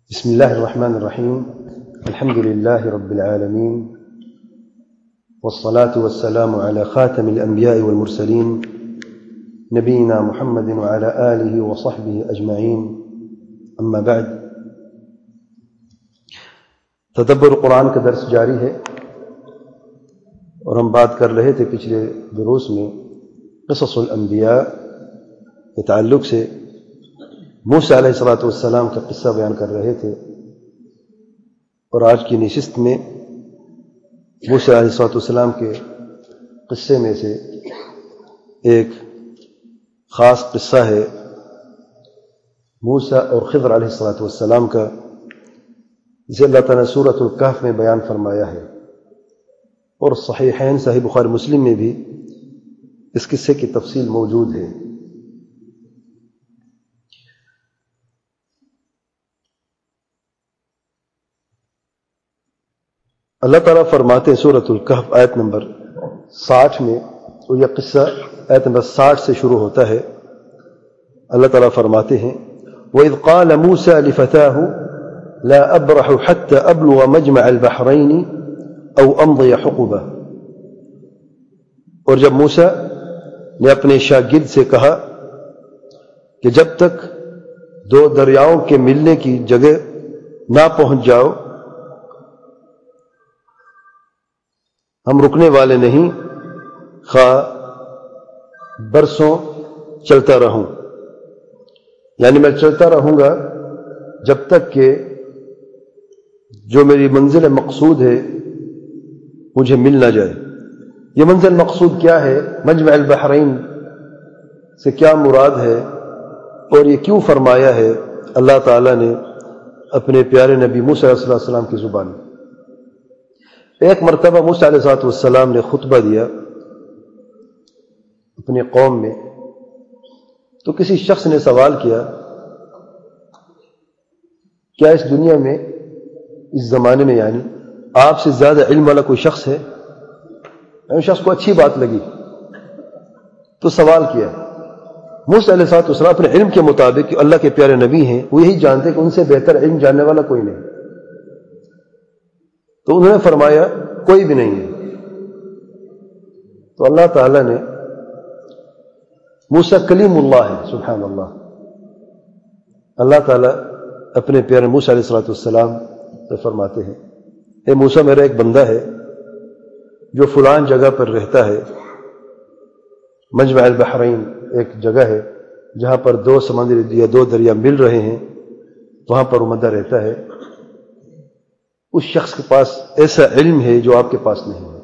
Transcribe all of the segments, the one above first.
بسم الله الرحمن الرحيم. الحمد لله رب العالمين، والصلاة والسلام على خاتم الأنبياء والمرسلين نبينا محمد وعلى آله وصحبه أجمعين. أما بعد، تدبر قرآن کا درس جاری ہے اور ہم بات کر رہے تھے پچھلے دروس میں قصص الانبیاء کے تعلق سے موسیٰ علیہ السلام کا قصہ بیان کر رہے تھے، اور آج کی نشست میں موسیٰ علیہ السلام کے قصے میں سے ایک خاص قصہ ہے موسیٰ اور خضر علیہ السلام کا، جسے اللہ تعالیٰ نے سورۃ الکہف میں بیان فرمایا ہے، اور صحیحین صحیح بخاری مسلم میں بھی اس قصے کی تفصیل موجود ہے۔ اللہ تعالیٰ فرماتے ہیں سورۃ الکہف آیت نمبر 60 میں، اور یہ قصہ آیت نمبر 60 سے شروع ہوتا ہے۔ اللہ تعالیٰ فرماتے ہیں وَإِذْ قَالَ مُوسَى لِفَتَاهُ لَا أَبْرَحُ حَتَّى أَبْلُغَ مَجْمَعَ الْبَحْرَيْنِ أَوْ أَمْضِيَ حُقُبَهُ، اور جب موسیٰ نے اپنے شاگرد سے کہا کہ جب تک دو دریاؤں کے ملنے کی جگہ نہ پہنچ جاؤ ہم رکنے والے نہیں، خواہ برسوں چلتا رہوں، یعنی میں چلتا رہوں گا جب تک کہ جو میری منزل مقصود ہے مجھے مل نہ جائے۔ یہ منزل مقصود کیا ہے، مجمع البحرین سے کیا مراد ہے، اور یہ کیوں فرمایا ہے اللہ تعالیٰ نے اپنے پیارے نبی موسیٰ علیہ السلام کی زبان میں۔ ایک مرتبہ موسیٰ علیہ السلام نے خطبہ دیا اپنی قوم میں، تو کسی شخص نے سوال کیا کیا اس دنیا میں اس زمانے میں یعنی آپ سے زیادہ علم والا کوئی شخص ہے؟ اس شخص کو اچھی بات لگی تو سوال کیا۔ موسیٰ علیہ السلام اپنے علم کے مطابق کہ اللہ کے پیارے نبی ہیں، وہ یہی جانتے کہ ان سے بہتر علم جاننے والا کوئی نہیں، تو انہوں نے فرمایا کوئی بھی نہیں ہے۔ تو اللہ تعالیٰ نے، موسیٰ کلیم اللہ ہے، سبحان اللہ، اللہ تعالیٰ اپنے پیارے موسیٰ علیہ السلام سے فرماتے ہیں اے موسیٰ، میرا ایک بندہ ہے جو فلان جگہ پر رہتا ہے، مجمع البحرین ایک جگہ ہے جہاں پر دو سمندر یا دو دریا مل رہے ہیں، وہاں پر وہ بندہ رہتا ہے، اس شخص کے پاس ایسا علم ہے جو آپ کے پاس نہیں ہے۔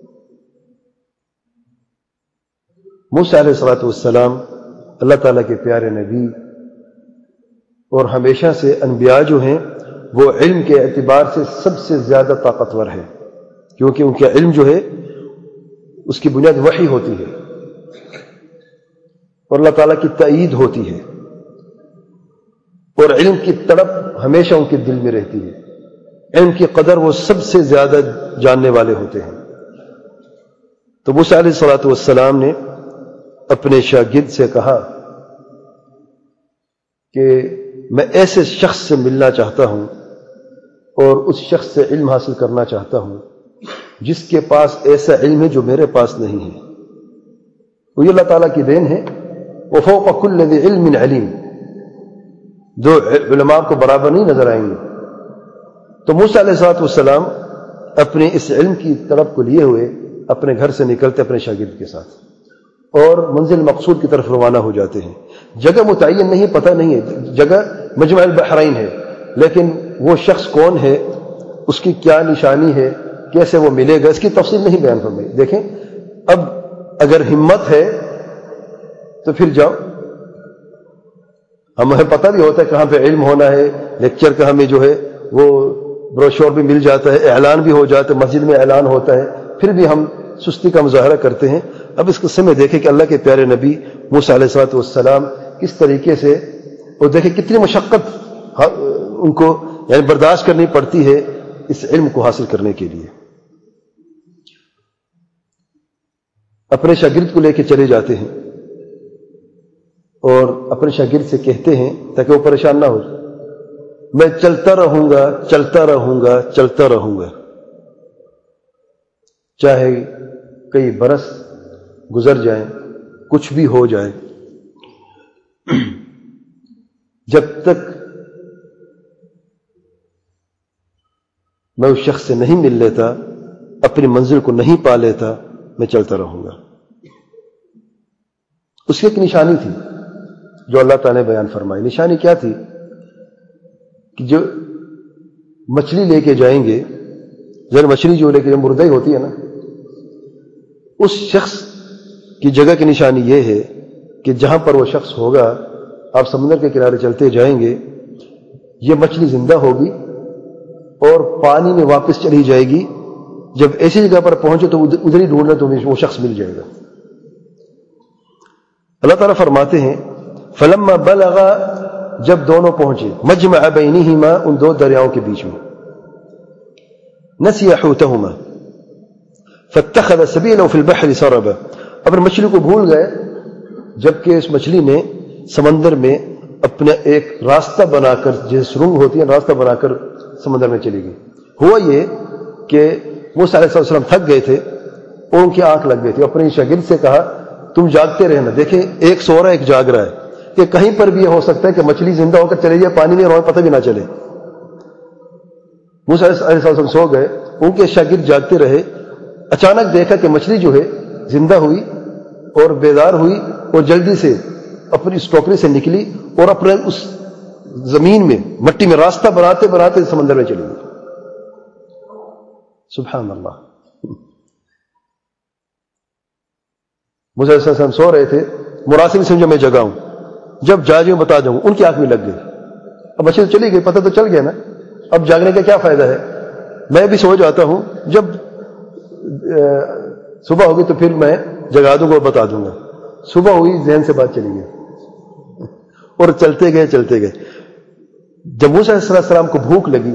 موسیٰ علیہ السلام اللہ تعالیٰ کے پیارے نبی، اور ہمیشہ سے انبیاء جو ہیں وہ علم کے اعتبار سے سب سے زیادہ طاقتور ہے، کیونکہ ان کا علم جو ہے اس کی بنیاد وحی ہوتی ہے اور اللہ تعالیٰ کی تائید ہوتی ہے، اور علم کی تڑپ ہمیشہ ان کے دل میں رہتی ہے، علم کی قدر وہ سب سے زیادہ جاننے والے ہوتے ہیں۔ تو موسیٰ علیہ السلام نے اپنے شاگرد سے کہا کہ میں ایسے شخص سے ملنا چاہتا ہوں اور اس شخص سے علم حاصل کرنا چاہتا ہوں جس کے پاس ایسا علم ہے جو میرے پاس نہیں ہے۔ تو یہ اللہ تعالیٰ کی دین ہے، وَفَوْقَ كُلِّ ذِي عِلْمٍ عَلِيمٍ، دو علماء کو برابر نہیں نظر آئیں گے۔ تو موسیٰ علیہ السلام اپنے اس علم کی طرف کو لیے ہوئے اپنے گھر سے نکلتے اپنے شاگرد کے ساتھ، اور منزل مقصود کی طرف روانہ ہو جاتے ہیں۔ جگہ متعین نہیں، پتہ نہیں ہے، جگہ مجمع البحرین ہے، لیکن وہ شخص کون ہے، اس کی کیا نشانی ہے، کیسے وہ ملے گا، اس کی تفصیل نہیں بیان فرمائی۔ دیکھیں، اب اگر ہمت ہے تو پھر جاؤ، ہمیں پتہ بھی ہوتا ہے کہاں پہ علم ہونا ہے، لیکچر کا ہمیں جو ہے وہ بروشور بھی مل جاتا ہے، اعلان بھی ہو جاتا ہے، مسجد میں اعلان ہوتا ہے، پھر بھی ہم سستی کا مظاہرہ کرتے ہیں۔ اب اس قصے میں دیکھیں کہ اللہ کے پیارے نبی موسیٰ علیہ السلام کس طریقے سے، اور دیکھیں کتنی مشقت ان کو یعنی برداشت کرنی پڑتی ہے اس علم کو حاصل کرنے کے لیے۔ اپنے شاگرد کو لے کے چلے جاتے ہیں اور اپنے شاگرد سے کہتے ہیں تاکہ وہ پریشان نہ ہو، میں چلتا رہوں گا چلتا رہوں گا چلتا رہوں گا، چاہے کئی برس گزر جائیں، کچھ بھی ہو جائے، جب تک میں اس شخص سے نہیں مل لیتا، اپنی منزل کو نہیں پا لیتا، میں چلتا رہوں گا۔ اس کی ایک نشانی تھی جو اللہ تعالیٰ نے بیان فرمائی۔ نشانی کیا تھی؟ کہ جو مچھلی لے کے جائیں گے، ذرا مچھلی جو لے کے مردئی ہوتی ہے نا، اس شخص کی جگہ کی نشانی یہ ہے کہ جہاں پر وہ شخص ہوگا، آپ سمندر کے کنارے چلتے جائیں گے، یہ مچھلی زندہ ہوگی اور پانی میں واپس چلی جائے گی۔ جب ایسی جگہ پر پہنچے تو ادھر ہی ڈھونڈنا تو وہ شخص مل جائے گا۔ اللہ تعالیٰ فرماتے ہیں فلما بلغ، جب دونوں پہنچے، مجمع بینہما، ان دو دریاؤں کے بیچ میں، نسی حوتہما فاتخذ سبیلہ فی البحر سربا، اپنے مچھلی کو بھول گئے، جبکہ اس مچھلی نے سمندر میں اپنا ایک راستہ بنا کر، جیسے سرنگ ہوتی ہے، راستہ بنا کر سمندر میں چلی گئی۔ ہوا یہ کہ موسیٰ علیہ السلام تھک گئے تھے اور ان کی آنکھ لگ گئی تھی، اپنے شاگرد سے کہا تم جاگتے رہنا، دیکھیں ایک سو رہا ہے ایک جاگ رہا ہے، کہ کہیں پر بھی یہ ہو سکتا ہے کہ مچھلی زندہ ہو کر چلے جائے، پانی میں اور پتہ بھی نہ چلے۔ موسیٰ علیہ السلام سو گئے، ان کے شاگرد جاگتے رہے۔ اچانک دیکھا کہ مچھلی جو ہے زندہ ہوئی اور بیدار ہوئی اور جلدی سے اپنی اس ٹوکری سے نکلی اور اپنے اس زمین میں مٹی میں راستہ بناتے بناتے سمندر میں چلی گئی۔ سبحان اللہ۔ موسیٰ علیہ السلام سو رہے تھے، مراسل سمجھا میں جگا ہوں، جب جاگے بتا دوں، ان کی آنکھ میں لگ گئی۔ اب مچھلی چلی گئی، پتہ تو چل گیا نا، اب جاگنے کا کیا فائدہ ہے؟ میں بھی سو جاتا ہوں، جب صبح ہوگی تو پھر میں جگا دوں گا اور بتا دوں گا۔ صبح ہوئی، ذہن سے بات چلی گئی اور چلتے گئے چلتے گئے۔ جب موسیٰ علیہ السلام کو بھوک لگی،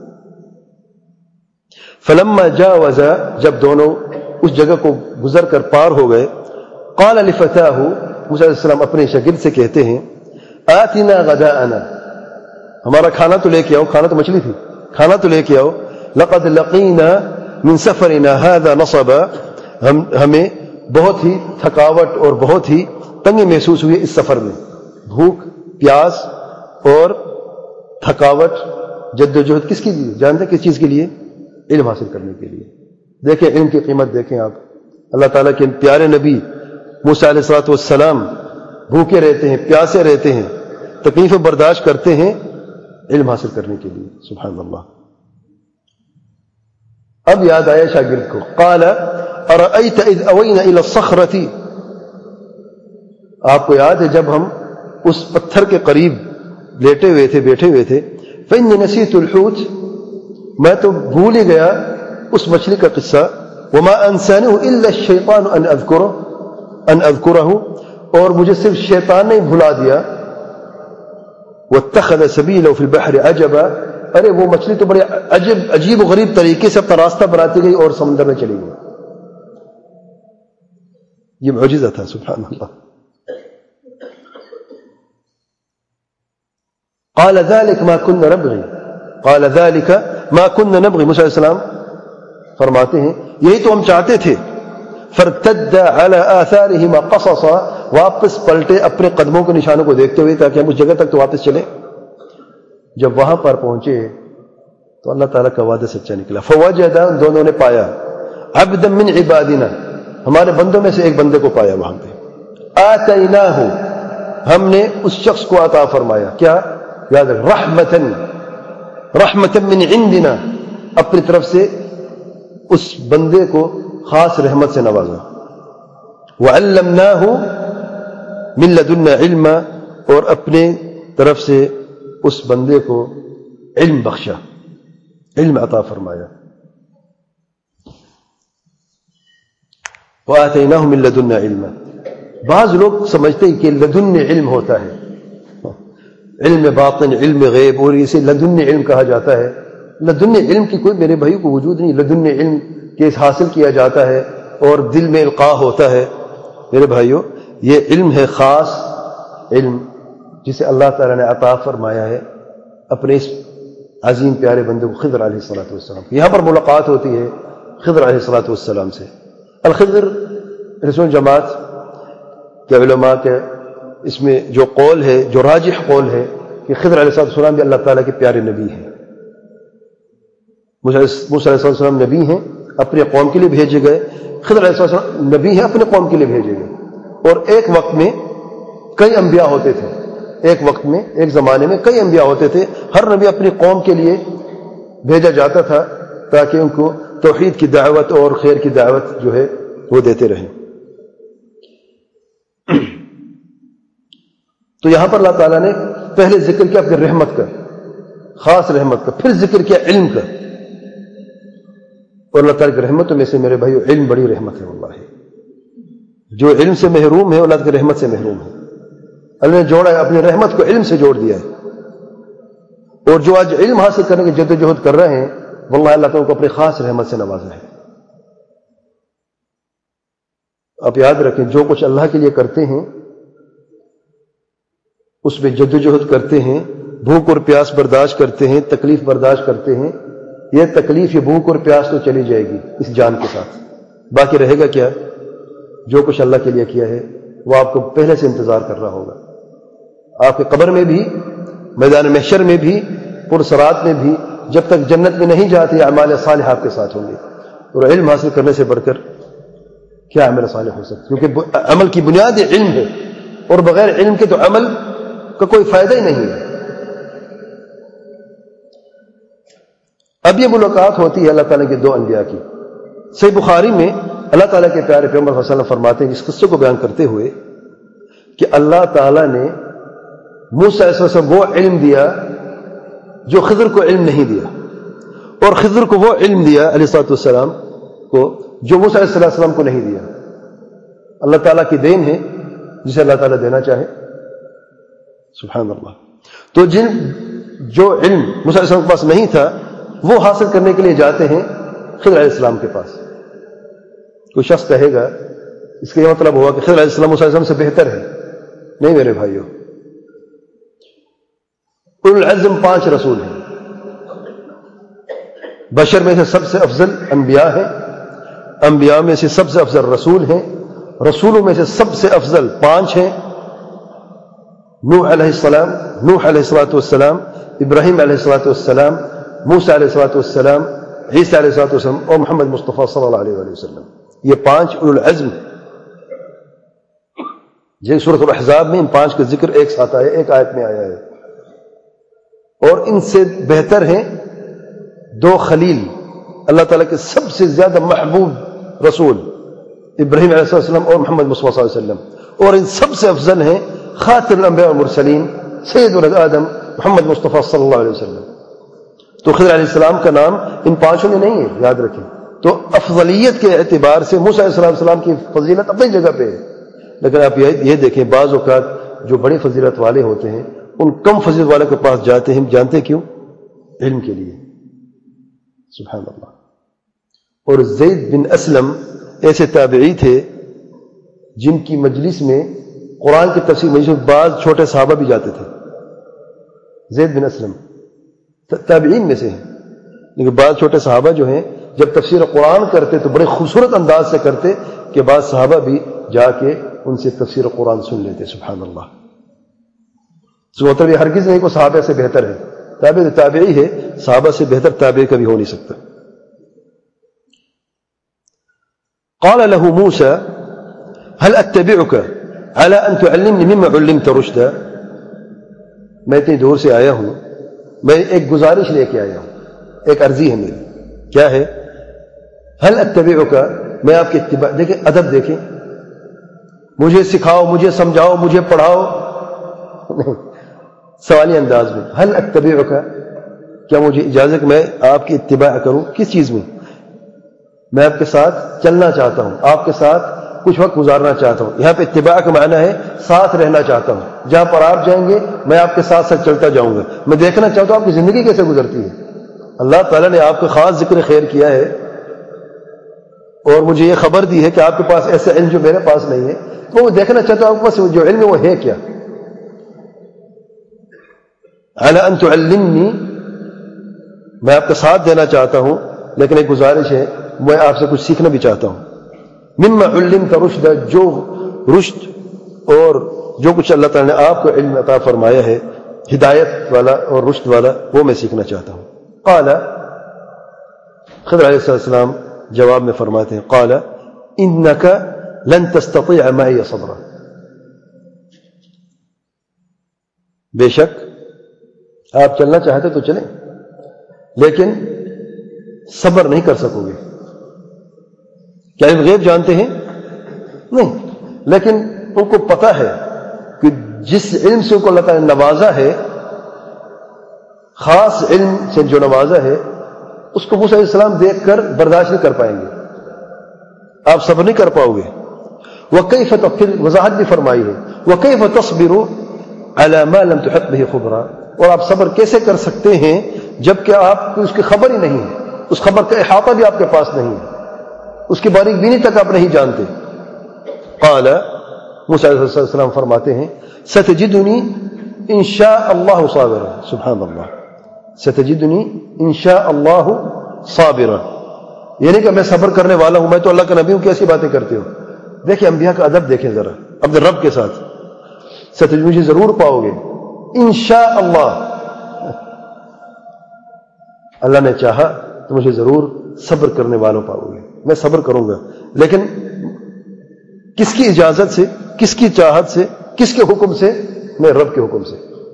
فلما جاوز، جب دونوں اس جگہ کو گزر کر پار ہو گئے، قال لفتاہ، موسیٰ علیہ السلام اپنے شاگرد سے کہتے ہیں آتنا غداءنا، ہمارا کھانا تو لے کے آؤ، کھانا تو مچھلی تھی، کھانا تو لے کے آؤ، لقد لقینا من سفرنا هذا نصبا، ہمیں بہت ہی تھکاوٹ اور بہت ہی تنگی محسوس ہوئی اس سفر میں، بھوک، پیاس اور تھکاوٹ، جدوجہد کس کے لیے؟ جانتے ہیں کس چیز کے لیے؟ علم حاصل کرنے کے لیے۔ دیکھیں علم کی قیمت، دیکھیں آپ، اللہ تعالیٰ کے پیارے نبی موسیٰ علیہ السلام بھوکے رہتے ہیں، پیاسے رہتے ہیں، تکلیفیں برداشت کرتے ہیں علم حاصل کرنے کے لیے۔ سبحان اللہ۔ اب یاد آیا شاگرد کو، قال ارأیت اذ اوینا الى الصخرۃ، آپ کو یاد ہے جب ہم اس پتھر کے قریب لیٹے ہوئے تھے، بیٹھے ہوئے تھے، فإنی نسیت الحوت، میں تو بھول ہی گیا اس مچھلی کا قصہ، وما انسانہ الا الشیطان ان اذکرہ، اور مجھے صرف شیطان نے بھلا دیا، واتخذ سبیلہ فی البحر عجبا، ارے وہ مچھلی تو بڑے عجیب و غریب طریقے سے اپنا راستہ بناتی گئی اور سمندر میں چلی گئی۔ یہ معجزہ تھا، سبحان اللہ۔ قال ذلك ما كنا نبغي، قال ذلك ما كنا نبغي، موسیٰ علیہ السلام فرماتے ہیں یہی تو ہم چاہتے تھے۔ فارتد على آثارهما قصصا، واپس پلٹے اپنے قدموں کے نشانوں کو دیکھتے ہوئے تاکہ ہم اس جگہ تک تو واپس چلیں۔ جب وہاں پر پہنچے تو اللہ تعالیٰ کا وعدہ سچا نکلا۔ فوجد، دونوں نے پایا، عبدا من عبادنا، ہمارے بندوں میں سے ایک بندے کو پایا وہاں پہ۔ آتیناہ، ہم نے اس شخص کو عطا فرمایا، کیا؟ یاد رحمتا، رحمتا من عندنا، اپنی طرف سے اس بندے کو خاص رحمت سے نوازا۔ وعلمناہ من لدنا علما، اور اپنے طرف سے اس بندے کو علم بخشا، علم عطا فرمایا۔ وآتیناہ من لدنا علما، بعض لوگ سمجھتے ہیں کہ لدن علم ہوتا ہے، علم باطن، علم غیب، اور اسے لدن علم کہا جاتا ہے۔ لدن علم کی کوئی میرے بھائی کو وجود نہیں، لدن علم کے حاصل کیا جاتا ہے اور دل میں القاء ہوتا ہے۔ میرے بھائیوں، یہ علم ہے خاص علم جسے اللہ تعالیٰ نے عطا فرمایا ہے اپنے اس عظیم پیارے بندے کو خضر علیہ الصلوۃ والسلام. یہاں پر ملاقات ہوتی ہے خضر علیہ الصلوۃ والسلام سے. الخضر رسول جماعت کے علماء کے اس میں جو قول ہے، جو راجح قول ہے کہ خضر علیہ الصلوۃ والسلام بھی اللہ تعالیٰ کے پیارے نبی ہیں. موسیٰ علیہ السلام نبی ہیں، اپنے قوم کے لیے بھیجے گئے. خضر علیہ السلام نبی ہیں، اپنے قوم کے لیے بھیجے گئے. اور ایک وقت میں کئی انبیاء ہوتے تھے، ایک وقت میں، ایک زمانے میں کئی انبیاء ہوتے تھے. ہر نبی اپنی قوم کے لیے بھیجا جاتا تھا تاکہ ان کو توحید کی دعوت اور خیر کی دعوت جو ہے وہ دیتے رہیں. تو یہاں پر اللہ تعالیٰ نے پہلے ذکر کیا اپنی رحمت کا، خاص رحمت کا، پھر ذکر کیا علم کا. اور اللہ تعالیٰ کی رحمتوں میں سے میرے بھائیو علم بڑی رحمت ہے. واللہ جو علم سے محروم ہے اللہ کی رحمت سے محروم ہے. اللہ نے جوڑا ہے، اپنی رحمت کو علم سے جوڑ دیا ہے. اور جو آج علم حاصل کرنے کی جدوجہد کر رہے ہیں واللہ اللہ تعالیٰ کو اپنی خاص رحمت سے نوازا ہے. آپ یاد رکھیں جو کچھ اللہ کے لیے کرتے ہیں اس میں جدوجہد کرتے ہیں، بھوک اور پیاس برداشت کرتے ہیں، تکلیف برداشت کرتے ہیں. یہ تکلیف، یہ بھوک اور پیاس تو چلی جائے گی اس جان کے ساتھ. باقی رہے گا کیا؟ جو کچھ اللہ کے لیے کیا ہے وہ آپ کو پہلے سے انتظار کر رہا ہوگا. آپ کے قبر میں بھی، میدان محشر میں بھی، پرسرات میں بھی، جب تک جنت میں نہیں جاتے اعمال صالح آپ کے ساتھ ہوں گے. اور علم حاصل کرنے سے بڑھ کر کیا عمل صالح ہو سکتا؟ کیونکہ عمل کی بنیاد علم ہے، اور بغیر علم کے تو عمل کا کوئی فائدہ ہی نہیں ہے. اب یہ ملاقات ہوتی ہے اللہ تعالیٰ کے دو انبیاء کی. صحیح بخاری میں اللہ تعالیٰ کے پیارے پیغمبر صلی اللہ علیہ وسلم فرماتے ہیں اس قصے کو بیان کرتے ہوئے کہ اللہ تعالیٰ نے موسیٰ علیہ السلام وہ علم دیا جو خضر کو علم نہیں دیا، اور خضر کو وہ علم دیا علیہ الصلوۃ والسلام کو جو موسیٰ علیہ السلام کو نہیں دیا. اللہ تعالیٰ کی دین ہے جسے اللہ تعالیٰ دینا چاہے. سبحان اللہ. تو جو علم موسیٰ علیہ السلام کے پاس نہیں تھا وہ حاصل کرنے کے لیے جاتے ہیں خضر علیہ السلام کے پاس. کوئی شخص کہے گا اس کا یہ مطلب ہوا کہ خضر علیہ السلام موسیٰ علیہ السلام سے بہتر ہے. نہیں میرے بھائیوں، اولو العزم 5 رسول ہیں. بشر میں سے سب سے افضل انبیاء ہیں، انبیاء میں سے سب سے افضل رسول ہیں، رسولوں میں سے سب سے افضل 5 ہیں. نوح علیہ السلام، نوح علیہ الصلوۃ والسلام، ابراہیم علیہ الصلوۃ والسلام، موسیٰ علیہ الصلوۃ والسلام، عیسیٰ علیہ الصلوۃ والسلام اور محمد مصطفیٰ صلی اللہ علیہ وآلہ وسلم. یہ 5 اولو العزم. جیسے سورۃ الاحزاب میں ان 5 کا ذکر ایک ساتھ آیا، ایک آیت میں آیا ہے. اور ان سے بہتر ہیں 2 خلیل، اللہ تعالیٰ کے سب سے زیادہ محبوب رسول ابراہیم علیہ السلام اور محمد مصطفیٰ صلی اللہ علیہ وسلم. اور ان سب سے افضل ہیں خاتم الانبیاء والمرسلین سید ولد آدم محمد مصطفیٰ صلی اللہ علیہ وسلم. تو خضر علیہ السلام کا نام ان 5 میں نہیں ہے، یاد رکھیں. تو افضلیت کے اعتبار سے موسیٰ علیہ السلام کی فضیلت اپنی جگہ پہ ہے. لیکن آپ یہ دیکھیں بعض اوقات جو بڑی فضیلت والے ہوتے ہیں ان کم فضیلت والے کے پاس جاتے ہیں، جانتے کیوں؟ علم کے لیے. سبحان اللہ. اور زید بن اسلم ایسے تابعی تھے جن کی مجلس میں قرآن کی تفسیر مجلس میں بعض چھوٹے صحابہ بھی جاتے تھے. زید بن اسلم تابعین میں سے ہیں، لیکن بعض چھوٹے صحابہ جو ہیں جب تفسیر قرآن کرتے تو بڑے خوبصورت انداز سے کرتے کہ بعض صحابہ بھی جا کے ان سے تفسیر قرآن سن لیتے. سبحان اللہ. مطلب یہ ہرگز نہیں کوئی صحابہ سے بہتر ہے، تابعی ہے، صحابہ سے بہتر تابعی کبھی ہو نہیں سکتا. قال له موسى هل اتبعك على ان تعلمني مما علمت رشدا. میں اتنی دور سے آیا ہوں، میں ایک گزارش لے کے آیا ہوں، ایک عرضی ہے میری. کیا ہے؟ هل اتبعك، میں آپ کے اتباع. دیکھیں ادب، دیکھیں، مجھے سکھاؤ، مجھے سمجھاؤ، مجھے پڑھاؤ. سوالی انداز میں. هل اتبعك، کیا مجھے اجازت کہ میں آپ کی اتباع کروں؟ کس چیز میں؟ میں آپ کے ساتھ چلنا چاہتا ہوں، آپ کے ساتھ کچھ وقت گزارنا چاہتا ہوں. یہاں پہ اتباع کا معنی ہے ساتھ رہنا چاہتا ہوں. جہاں پر آپ جائیں گے میں آپ کے ساتھ ساتھ چلتا جاؤں گا. میں دیکھنا چاہتا ہوں آپ کی زندگی کیسے گزرتی ہے. اللہ تعالیٰ نے آپ کو خاص ذکر خیر کیا ہے اور مجھے یہ خبر دی ہے کہ آپ کے پاس ایسا علم جو میرے پاس نہیں ہے، تو میں دیکھنا چاہتا ہوں آپ کے پاس جو علم ہے وہ ہے کیا. على ان تعلمني میں آپ کا ساتھ دینا چاہتا ہوں، لیکن ایک گزارش ہے، میں آپ سے کچھ سیکھنا بھی چاہتا ہوں۔ مما علمت رشد، جو رشد اور جو کچھ اللہ تعالیٰ نے آپ کو علم عطا فرمایا ہے ہدایت والا اور رشد والا، وہ میں سیکھنا چاہتا ہوں۔ قال، خضر علیہ السلام جواب میں فرماتے ہیں، قال انک لن تستطيع معي صبرا، بے شک آپ چلنا چاہتے تو چلیں، لیکن صبر نہیں کر سکو گے۔ کیا علم غیب جانتے ہیں؟ نہیں، لیکن ان کو پتا ہے کہ جس علم سے ان کو اللہ تعالیٰ نے نوازا ہے، خاص علم سے جو نوازا ہے، اس کو موسیٰ علیہ السلام دیکھ کر برداشت نہیں کر پائیں گے، آپ صبر نہیں کر پاؤ گے۔ وَكَيْفَ، پھر وضاحت بھی فرمائی ہے، وَكَيْفَ تَصْبِرُ عَلَى مَا لَمْ تُحِطْ بِهِ خُبْرًا، اور آپ صبر کیسے کر سکتے ہیں جبکہ آپ کو اس کی خبر ہی نہیں ہے، اس خبر کا احاطہ بھی آپ کے پاس نہیں ہے، اس کی باریک بینی تک آپ نہیں جانتے۔ قال، موسیٰ علیہ السلام فرماتے ہیں، ستجدنی ان شاء اللہ صابرا، سبحان اللہ، ستجدنی ان شاء اللہ صابرا، یعنی کہ میں صبر کرنے والا ہوں، میں تو اللہ کا نبی ہوں، کیسی باتیں کرتے ہو؟ دیکھیں انبیاء کا ادب دیکھیں ذرا اپنے رب کے ساتھ، ستجدنی، مجھے ضرور پاؤ گے، ان شاء اللہ، اللہ نے چاہا تو مجھے ضرور صبر کرنے والوں پاؤ گے، میں صبر کروں گا، لیکن کس کی اجازت سے، کس کی چاہت سے، کس کے حکم سے؟ میں رب کے حکم سے۔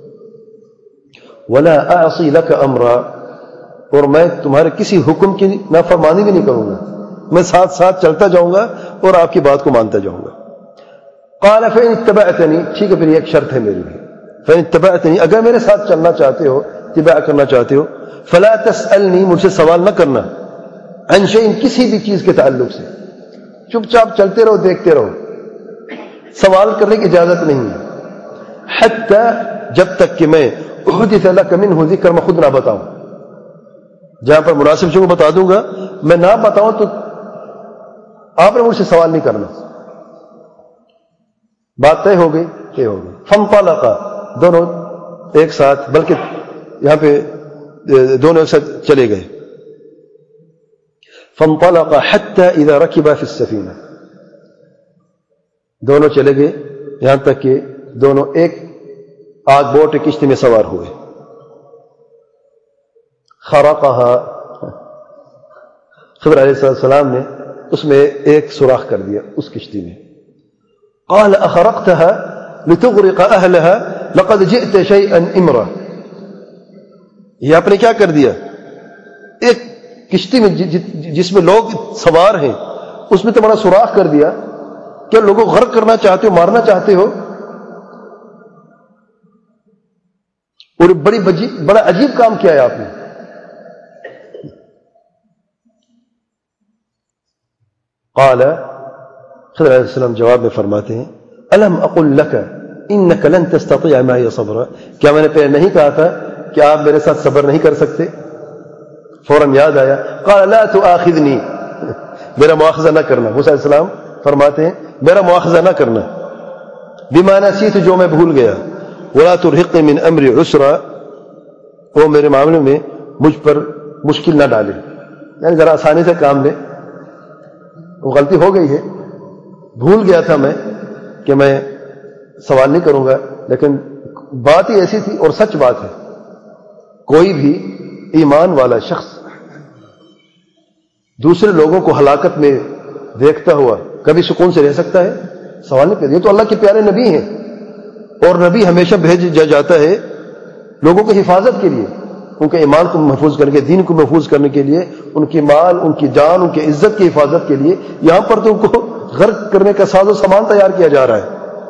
ولا اعصی لک امرا، اور میں تمہارے کسی حکم کی نافرمانی بھی نہیں کروں گا، میں ساتھ ساتھ چلتا جاؤں گا اور آپ کی بات کو مانتا جاؤں گا۔ قال فإن اتبعتنی، ٹھیک ہے، پھر ایک شرط ہے میری بھی، فإن اتبعتنی، اگر میرے ساتھ چلنا چاہتے ہو، اتباع کرنا چاہتے ہو، فلا تسألنی، مجھ سے سوال نہ کرنا، عن شیء، کسی بھی چیز کے تعلق سے، چپ چاپ چلتے رہو، دیکھتے رہو، سوال کرنے کی اجازت نہیں ہے، حتی، جب تک کہ میں احدث لک منہ ذکر، میں خود نہ بتاؤں، جہاں پر مناسب سے میں بتا دوں گا، میں نہ بتاؤں تو آپ نے مجھ سے سوال نہیں کرنا۔ بات طے ہو گئی، طے ہو گئی۔ فانطلقا، دونوں ایک ساتھ، بلکہ یہاں پہ دونوں ایک ساتھ چلے گئے۔ فانطلقا حتى اذا ركبا في السفينه، دونوں چلے گئے یہاں تک کہ دونوں ایک آگ بوٹ کشتی میں سوار ہوئے۔ خرقها، خضر علیہ السلام نے اس میں ایک سوراخ کر دیا اس کشتی میں۔ قال اخرقتها لتغرق اهلها لقد جئت شيئا امرا، یہ آپ نے کیا کر دیا؟ ایک کشتی میں جس میں لوگ سوار ہیں اس میں تمہارا سوراخ کر دیا، کیا لوگوں کو غرق کرنا چاہتے ہو، مارنا چاہتے ہو؟ اور بڑا عجیب کام کیا ہے آپ نے۔ قال، خضر علیہ السلام جواب میں فرماتے ہیں، الم اقل لك انك لن تستطيع معي صبرا، کیا میں نے پہلے نہیں کہا تھا کہ آپ میرے ساتھ صبر نہیں کر سکتے؟ فوراً یاد آیا۔ قال لا تؤاخذنی، میرا مواخذہ نہ کرنا، موسیٰ علیہ السلام فرماتے ہیں میرا مواخذہ نہ کرنا، بما نسیت، جو میں بھول گیا، ولا ترهقنی من امری عسرا، وہ میرے معاملے میں مجھ پر مشکل نہ ڈالے، یعنی ذرا آسانی سے کام لے، وہ غلطی ہو گئی ہے، بھول گیا تھا میں کہ میں سوال نہیں کروں گا، لیکن بات ہی ایسی تھی اور سچ بات ہے، کوئی بھی ایمان والا شخص دوسرے لوگوں کو ہلاکت میں دیکھتا ہوا کبھی سکون سے رہ سکتا ہے؟ سوال نہیں کر، یہ تو اللہ کے پیارے نبی ہیں، اور نبی ہمیشہ بھیجا جاتا ہے لوگوں کی حفاظت کے لیے، ان کے ایمان کو محفوظ کرنے کے، دین کو محفوظ کرنے کے لیے، ان کی مال، ان کی جان، ان کی عزت کی حفاظت کے لیے۔ یہاں پر تو ان کو غرق کرنے کا ساز و سامان تیار کیا جا رہا ہے۔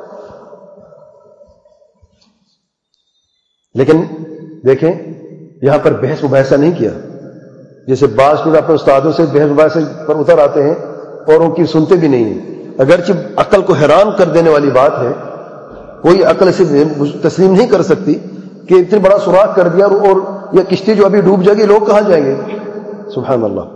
لیکن دیکھیں یہاں پر بحث مباحثہ نہیں کیا، جیسے بعض لوگ اپنے استادوں سے بحث مباحثے پر اتر آتے ہیں اور ان کی سنتے بھی نہیں ہیں، اگرچہ عقل کو حیران کر دینے والی بات ہے، کوئی عقل اسے تسلیم نہیں کر سکتی کہ اتنا بڑا سوراخ کر دیا اور یہ کشتی جو ابھی ڈوب جائے گی، لوگ کہاں جائیں گے؟ سبحان اللہ،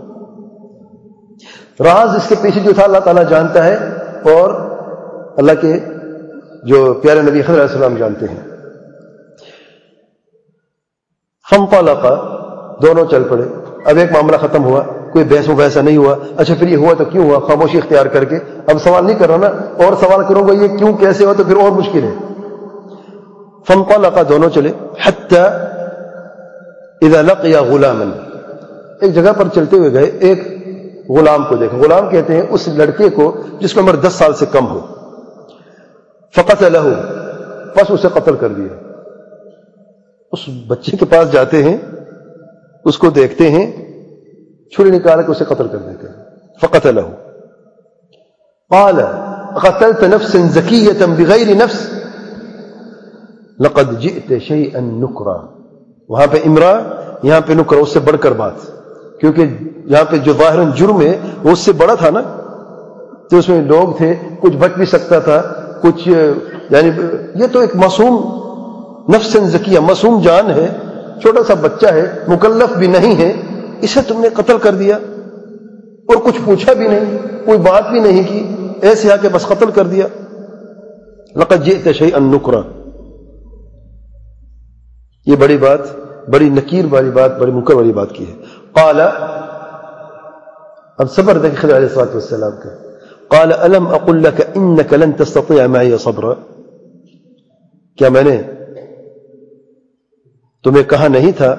راز اس کے پیچھے جو تھا اللہ تعالیٰ جانتا ہے، اور اللہ کے جو پیارے نبی خضر علیہ السلام جانتے ہیں۔ فانطلقا، دونوں چل پڑے. اب ایک معاملہ ختم ہوا, کوئی بحث و بحث نہیں ہوا. اچھا پھر یہ ہوا تو کیوں ہوا, خاموشی اختیار کر کے اب سوال نہیں کر رہا نا, اور سوال کروں گا یہ کیوں کیسے ہوا تو پھر اور مشکل ہے. فانطلقا, دونوں چلے. حتی اذا لقیا غلاما, ایک جگہ پر چلتے ہوئے گئے, ایک غلام کو دیکھا. غلام کہتے ہیں اس لڑکے کو جس کی عمر 10 سال سے کم ہو. فقتلہ, بس اسے قتل کر دیا. اس بچے کے پاس جاتے ہیں, اس کو دیکھتے ہیں, چھری نکال کے اسے قتل کر دیتے ہیں. فقتلہ. قال قتلت نفسا زکیۃ بغیر نفس لقد جئت شیئا نکرا. وہاں پہ امرا, یہاں پہ نکرا, اس سے بڑھ کر بات, کیونکہ یہاں پہ جو ظاہراً جرم ہے وہ اس سے بڑا تھا نا, تو اس میں لوگ تھے, کچھ بچ بھی سکتا تھا, کچھ یعنی یہ تو ایک معصوم نفس زکیہ, معصوم جان ہے, چھوٹا سا بچہ ہے, مکلف بھی نہیں ہے, اسے تم نے قتل کر دیا اور کچھ پوچھا بھی نہیں, کوئی بات بھی نہیں کی, ایسے آ کے بس قتل کر دیا. لقد جئت شیئا نکرا. یہ بڑی بات, بڑی نکیر والی بات, بڑی منکر والی بات کی ہے. قال, اب صبر دیکھ خضر علیہ السلام کا. قال الم اقل لك انك لن تستطيع معي صبرا, کیا میں نے تمہیں کہا نہیں تھا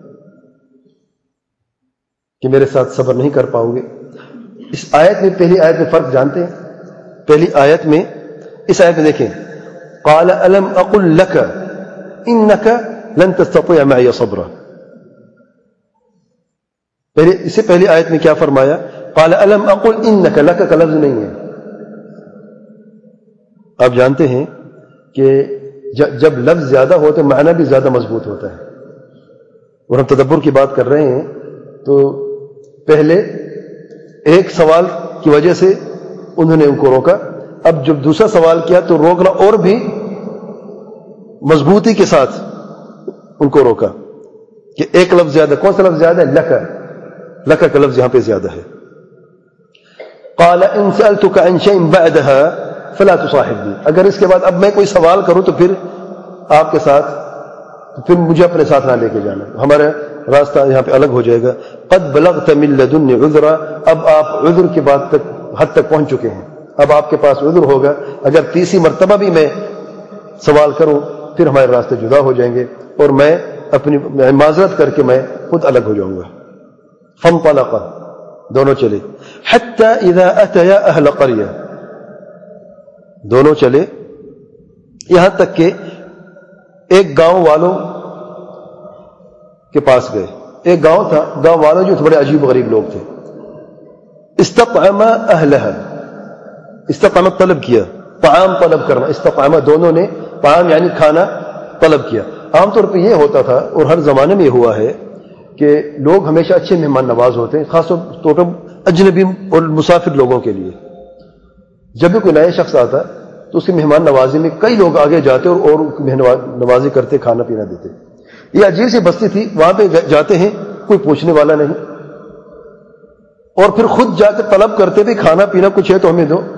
کہ میرے ساتھ صبر نہیں کر پاؤ گے. اس آیت میں, پہلی آیت میں فرق جانتے ہیں؟ پہلی آیت میں, اس آیت میں دیکھیں, قال الم اقل لك انك لن تستطيع معي صبرا. اس سے پہلی آیت میں کیا فرمایا؟ قال الم اقل انك, لك کا لفظ نہیں ہے. آپ جانتے ہیں کہ جب لفظ زیادہ ہو تو معنی بھی زیادہ مضبوط ہوتا ہے. اور ہم تدبر کی بات کر رہے ہیں تو پہلے ایک سوال کی وجہ سے انہوں نے ان کو روکا, اب جب دوسرا سوال کیا تو روکنا اور بھی مضبوطی کے ساتھ ان کو روکا کہ ایک لفظ زیادہ. کون سا لفظ زیادہ ہے؟ لکا. لکا کا لفظ یہاں پہ زیادہ ہے. قال ان سألتك عن شيء بعدها فلا تصاحبني, اگر اس کے بعد اب میں کوئی سوال کروں تو پھر آپ کے ساتھ, پھر مجھے اپنے ساتھ نہ لے کے جانا, ہمارا راستہ یہاں پہ الگ ہو جائے گا. قد بلغت من لدن عذرا, اب آپ عذر کی بات تک, حد تک پہنچ چکے ہیں, اب آپ کے پاس عذر ہوگا. اگر تیسری مرتبہ بھی میں سوال کروں پھر ہمارے راستے جدا ہو جائیں گے اور میں اپنی معذرت کر کے میں خود الگ ہو جاؤں گا. فانطلقا, دونوں چلے. حتی اذا اتیا اہل قریہ, دونوں چلے یہاں تک کہ ایک گاؤں والوں کے پاس گئے. ایک گاؤں تھا, گاؤں والوں جو بڑے عجیب غریب لوگ تھے. استطعم اہلہا, استطعم طلب کیا, طعام طلب کرنا. استطعم, دونوں نے طعام یعنی کھانا طلب کیا. عام طور پہ یہ ہوتا تھا اور ہر زمانے میں یہ ہوا ہے کہ لوگ ہمیشہ اچھے مہمان نواز ہوتے ہیں, خاص طور پر اجنبی اور مسافر لوگوں کے لیے. جب بھی کوئی نیا شخص آتا تو اس کی مہمان نوازی میں کئی لوگ آگے جاتے اور مہمان نوازی کرتے, کھانا پینا دیتے. یہ عجیب سی بستی تھی, وہاں پہ جاتے ہیں کوئی پوچھنے والا نہیں, اور پھر خود جا کے طلب کرتے بھی کھانا پینا کچھ ہے تو ہمیں دو.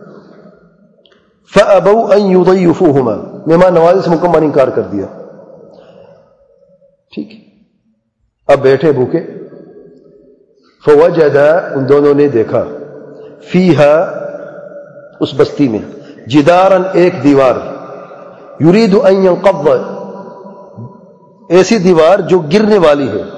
فَأَبَوْا أَن يُضَيِّفُوهُمَا, مہمان نوازی سے مکمل انکار کر دیا. ٹھیک, اب بیٹھے بھوکے. فَوَجَدَا, ان دونوں نے دیکھا, فِيهَا, اس بستی میں, جداراً, ایک دیوار, يُرِيدُ أَن يَنْقَضَّ, ایسی دیوار جو گرنے والی ہے,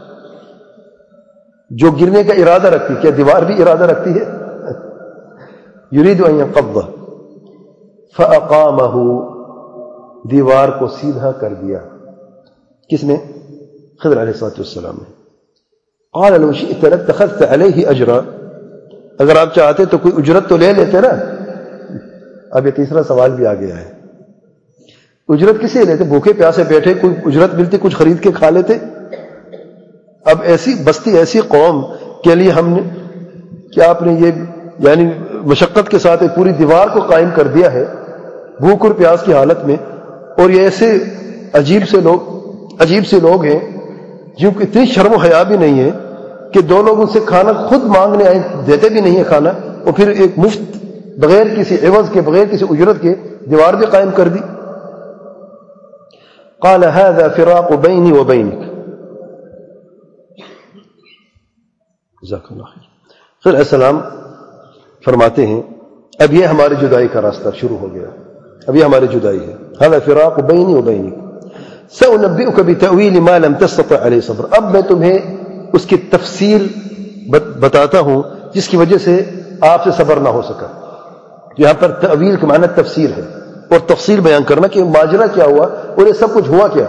جو گرنے کا ارادہ رکھتی. کیا دیوار بھی ارادہ رکھتی ہے؟ يُرِيدُ أَن يَنْقَضَّ فَأَقَامَهُ, دیوار کو سیدھا کر دیا. کس نے؟ خضر علیہ السلام نے. قال لو شئت لاتخذت عليه اجرا, اگر آپ چاہتے تو کوئی اجرت تو لے لیتے نا. اب یہ تیسرا سوال بھی آ گیا ہے, اجرت کسی لیتے؟ بھوکے پیاسے بیٹھے, کوئی اجرت ملتی کچھ خرید کے کھا لیتے. اب ایسی بستی, ایسی قوم کے لیے ہم نے کیا آپ نے یہ یعنی مشقت کے ساتھ ایک پوری دیوار کو قائم کر دیا ہے بھوک اور پیاس کی حالت میں. اور یہ ایسے عجیب سے لوگ ہیں جن کو اتنی شرم و حیا بھی نہیں ہے کہ دو لوگ ان سے کھانا خود مانگنے آئے, دیتے بھی نہیں ہے کھانا, اور پھر ایک مفت بغیر کسی عوض کے, بغیر کسی اجرت کے دیوار بھی قائم کر دی. قال هذا فراق بيني وبينك, جزاک اللہ خیر. خضر علیہ السلام فرماتے ہیں اب یہ ہماری جدائی کا راستہ شروع ہو گیا, اب یہ ہماری جدائی ہے. هذا فراق بینی و بینک سأنبئک بتأویل ما لم تستطع علیہ صبر. اب میں تمہیں اس کی تفصیل بتاتا ہوں جس کی وجہ سے آپ سے صبر نہ ہو سکا. یہاں پر تأویل کے معنی تفسیر ہے, اور تفصیل بیان کرنا کہ ماجرا کیا ہوا اور یہ سب کچھ ہوا کیا.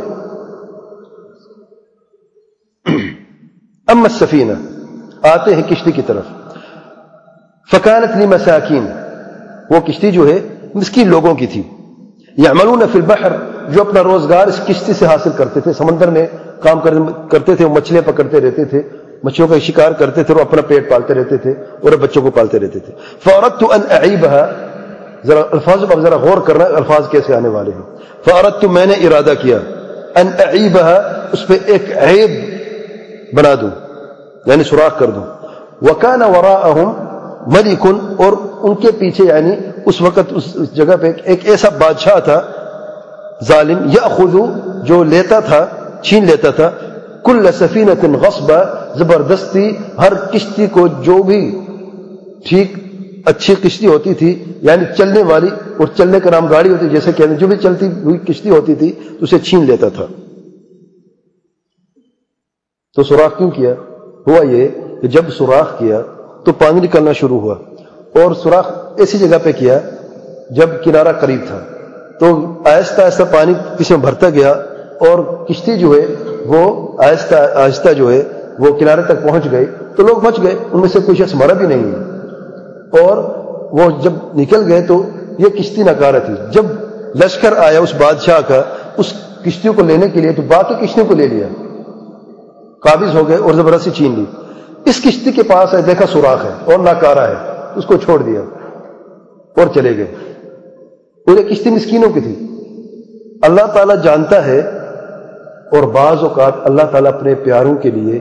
اما السفینہ, آتے ہیں کشتی کی طرف. فکانت لمساکین, وہ کشتی جو ہے مسکین لوگوں کی تھی. یعملون فی البحر, جو اپنا روزگار اس کشتی سے حاصل کرتے تھے, سمندر میں کام کرتے تھے, وہ مچھلیاں پکڑتے رہتے تھے, مچھلیوں کا شکار کرتے تھے, اور اپنا پیٹ پالتے رہتے تھے اور بچوں کو پالتے رہتے تھے. فاردت ان اعیبها, ذرا الفاظ پر ذرا غور کرنا الفاظ کیسے آنے والے ہیں. فاردت, میں نے ارادہ کیا, ان اعیبها, اس پہ ایک عیب بنا دوں یعنی سوراخ کر دوں. وکان وراءهم ملک, اور ان کے پیچھے یعنی اس وقت اس جگہ پہ ایک ایسا بادشاہ تھا ظالم, یاخذ, جو لیتا تھا, چھین لیتا تھا, کل سفینۃ غصبا, زبردستی ہر کشتی کو, جو بھی ٹھیک اچھی کشتی ہوتی تھی یعنی چلنے والی, اور چلنے کا نام گاڑی ہوتی, جیسے کہ جو بھی چلتی ہوئی کشتی ہوتی تھی تو اسے چھین لیتا تھا. تو سوراخ کیوں کیا؟ ہوا یہ کہ جب سوراخ کیا تو پانی نکلنا شروع ہوا, اور سوراخ ایسی جگہ پہ کیا جب کنارہ قریب تھا, تو آہستہ آہستہ پانی کسی میں بھرتا گیا, اور کشتی جو ہے وہ آہستہ آہستہ جو ہے وہ کنارے تک پہنچ گئی. تو لوگ بچ گئے, ان میں سے کوئی شخص مرا بھی نہیں ہے. اور وہ جب نکل گئے تو یہ کشتی ناکارہ تھی. جب لشکر آیا اس بادشاہ کا اس کشتیوں کو لینے کے لیے, تو باقی کشتیوں کو لے لیا, قابض ہو گئے اور زبردستی چھین لی. اس کشتی کے پاس ہے, دیکھا سوراخ ہے اور ناکارہ ہے, اس کو چھوڑ دیا اور چلے گئے. اور یہ کشتی مسکینوں کی تھی. اللہ تعالیٰ جانتا ہے, اور بعض اوقات اللہ تعالیٰ اپنے پیاروں کے لیے